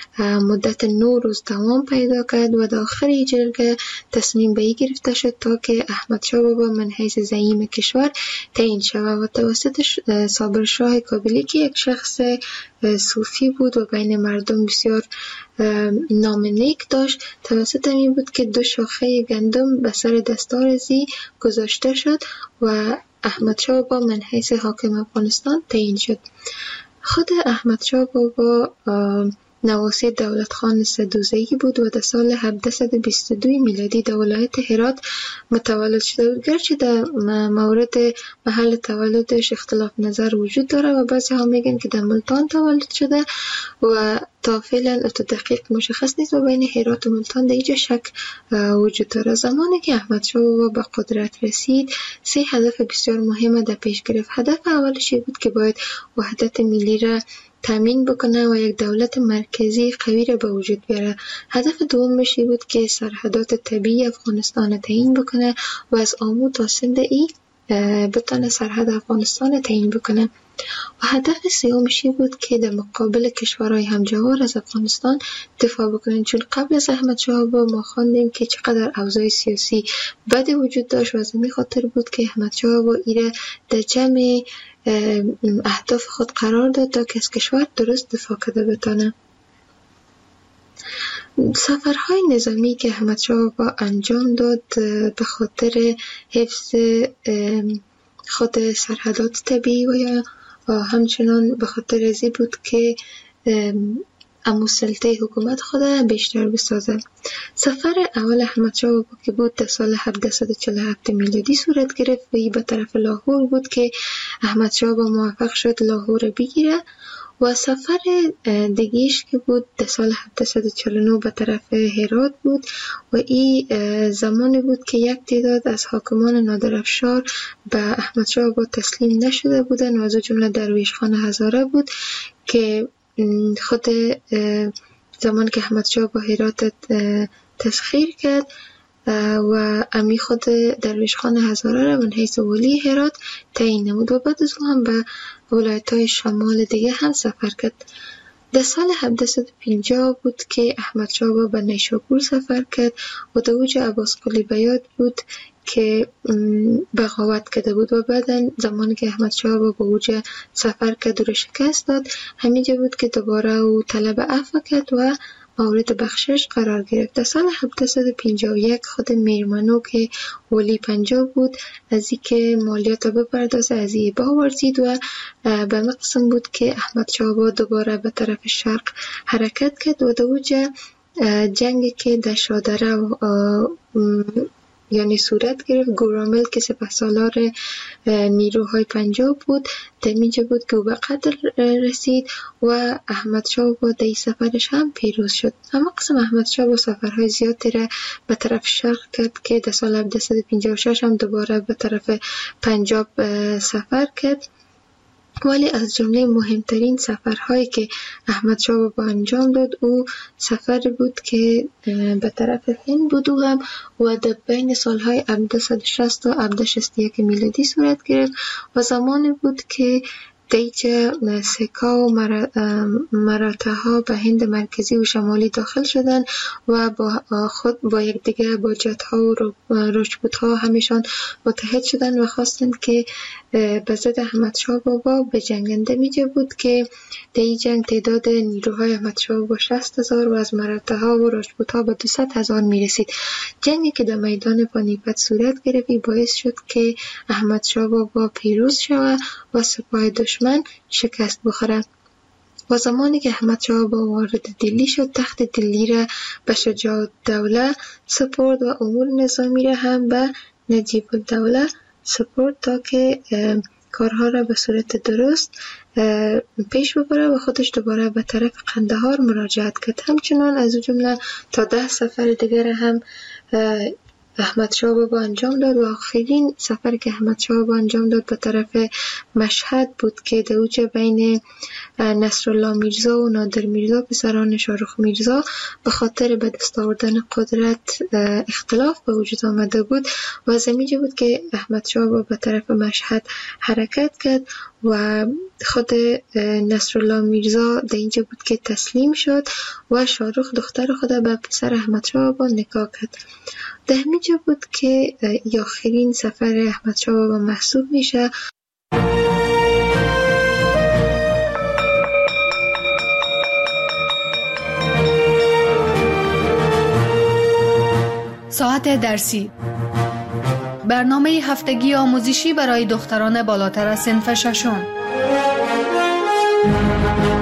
مدت نو روز دوام پیدا کرد و در آخر جرگه تصمیم به این گرفته شد تا که احمد شاه بابا من حیث زعیم کشور تعیین شود و توسط صابر شاه کابلی که یک شخص صوفی بود و بین مردم بسیار نام نیک داشت، توسط این بود که دو شاخه گندم به سر دستار زی گذاشته شد و احمد شاه بابا من حیث حاکم افغانستان تعیین شد. خود احمد شاه بابا نواسی دولت خان سدوزی بود و در سال هفتصد و بیست و دو میلادی در ولایت هرات متولد شده بود. گرچه در مورد محل تولدش اختلاف نظر وجود داره و بعضی ها میگن که در ملتان تولد شده و تا فعلا تا دقیق مشخص نیست و بین هرات و ملتان در اینجا شک وجود داره. زمانی که احمد شاه بابا به قدرت رسید، سه هدف بسیار مهم در پیش گرفت. هدف اولش بود که باید وحدت ملی را تامین بکنه و یک دولت مرکزی قوی را به وجود بیاره. هدف دومش بود که سرحدات طبیعی افغانستان تعیین بکنه و از آمو تا سند ای بتونه سرحد افغانستان تعیین بکنه. و هدف سومش بود که در مقابل کشورهای همجوار از افغانستان دفاع بکنن، چون قبل از احمد شاه بابا ما خواندیم که چقدر اوضاع سیاسی بدی وجود داشت و از این خاطر بود که احمد شاه بابا ایره در جمع اهداف خود قرار داد تا که از کشور درست دفاع کرده بتانه. سفرهای نظامی که احمد شاه بابا انجام داد به خاطر حفظ خود سرحدات طبیعی و یا همچنان به خاطر ازی بود که امو سلطه حکومت خود بیشتر بسازه. سفر اول احمد شاه بابا که بود در سال هفتصد و چهل و هفت میلادی صورت گرفت و به طرف لاهور بود که احمد شاه بابا موفق شد لاهور بگیره. و سفر دیگیش که بود در سال هفتصد و چهل و نه به طرف هرات بود و این زمانی بود که یک تعداد از حاکمان نادر افشار به احمد شاه بابا تسلیم نشده بودن و از جمله درویش خان هزاره بود که خود زمان که احمد شاه با هرات تسخیر کرد و امی خود درویش خان هزاره را من حیث ولی هرات تعیین نمود و بعد از هم به ولایت های شمال دیگه هم سفر کرد. در سال هفتصد و پنجاه بود که احمد شاه بابا به نیشابور سفر کرد و در اوج عباس قلی بیات بود که بغاوت کرده بود و بعدا زمانی که احمد شاه بابا به اوج سفر کرد و شکست داد، همینجا بود که دوباره او طلب عفو کرد و مورد بخشش قرار گرفت. در سال هفتصد و پنجاه و یک خود میرمنو که ولی پنجاب بود از این که مالیات را بپردازه از این باورزید و به مقصد بود که احمد شاه بابا دوباره به طرف شرق حرکت کرد و در اوج جنگی که در شادره یعنی صورت گرفت، گورامل که سپهسالار نیروهای پنجاب بود در اینجا بود که او به قتل رسید و احمد شاه با در سفرش هم پیروز شد. اما قسم احمد شاه با سفرهای زیادی را به طرف شرق کرد که در سال هفتصد و پنجاه و شش هم دوباره به طرف پنجاب سفر کرد. ولی از جمله مهمترین سفرهایی که احمد شاه بابا انجام داد او سفر بود که به طرف هند بود و هم و در بین سالهای هفتصد و شصت تا هفتصد و شصت و یک میلادی صورت گرفت و زمانی بود که دیجه سکا و مراتع ها به هند مرکزی و شمالی داخل شدن و با خود با یک دیگه با جت ها و راجپوت ها همیشان متحد شدن و خواستند که به ضد احمد شاه بابا به جنگنده میجه بود که در این جنگ تعداد نیروهای احمد شاه بابا شصت هزار و از مراتع ها و راجپوت ها به دویست هزار میرسید. جنگی که در میدان پانیپت صورت گرفت باعث شد که احمد شاه بابا پیروز شود و سپاه دشمن شکست بخوره. و زمانی که احمد شاه بابا وارد دلی شد تخت دلی را به شجاع الدوله سپرد و امور نظامی را هم به نجیب الدوله سپورت تا که کارها را به صورت درست پیش ببره و خودش دوباره به طرف قندهار مراجعت کرد. همچنان از جمله تا ده سفر دیگر هم احمد شاه بابا انجام داد و آخرین سفر که احمد شاه بابا انجام داد به طرف مشهد بود که در اوج بین نصرالله میرزا و نادر میرزا پسران شاهرخ میرزا به خاطر به دست آوردن قدرت اختلاف به وجود آمده بود و از اینجا بود که احمد شاه بابا به طرف مشهد حرکت کرد و خود نصرالله میرزا در اینجا بود که تسلیم شد و شاهرخ دختر خود به پسر احمد شاه بابا نکاح کرد. در همینجا بود که آخرین سفر احمد شاه بابا محسوب میشه. ساعت درسی، برنامه هفتگی آموزشی برای دختران بالاتر از صنف ششم.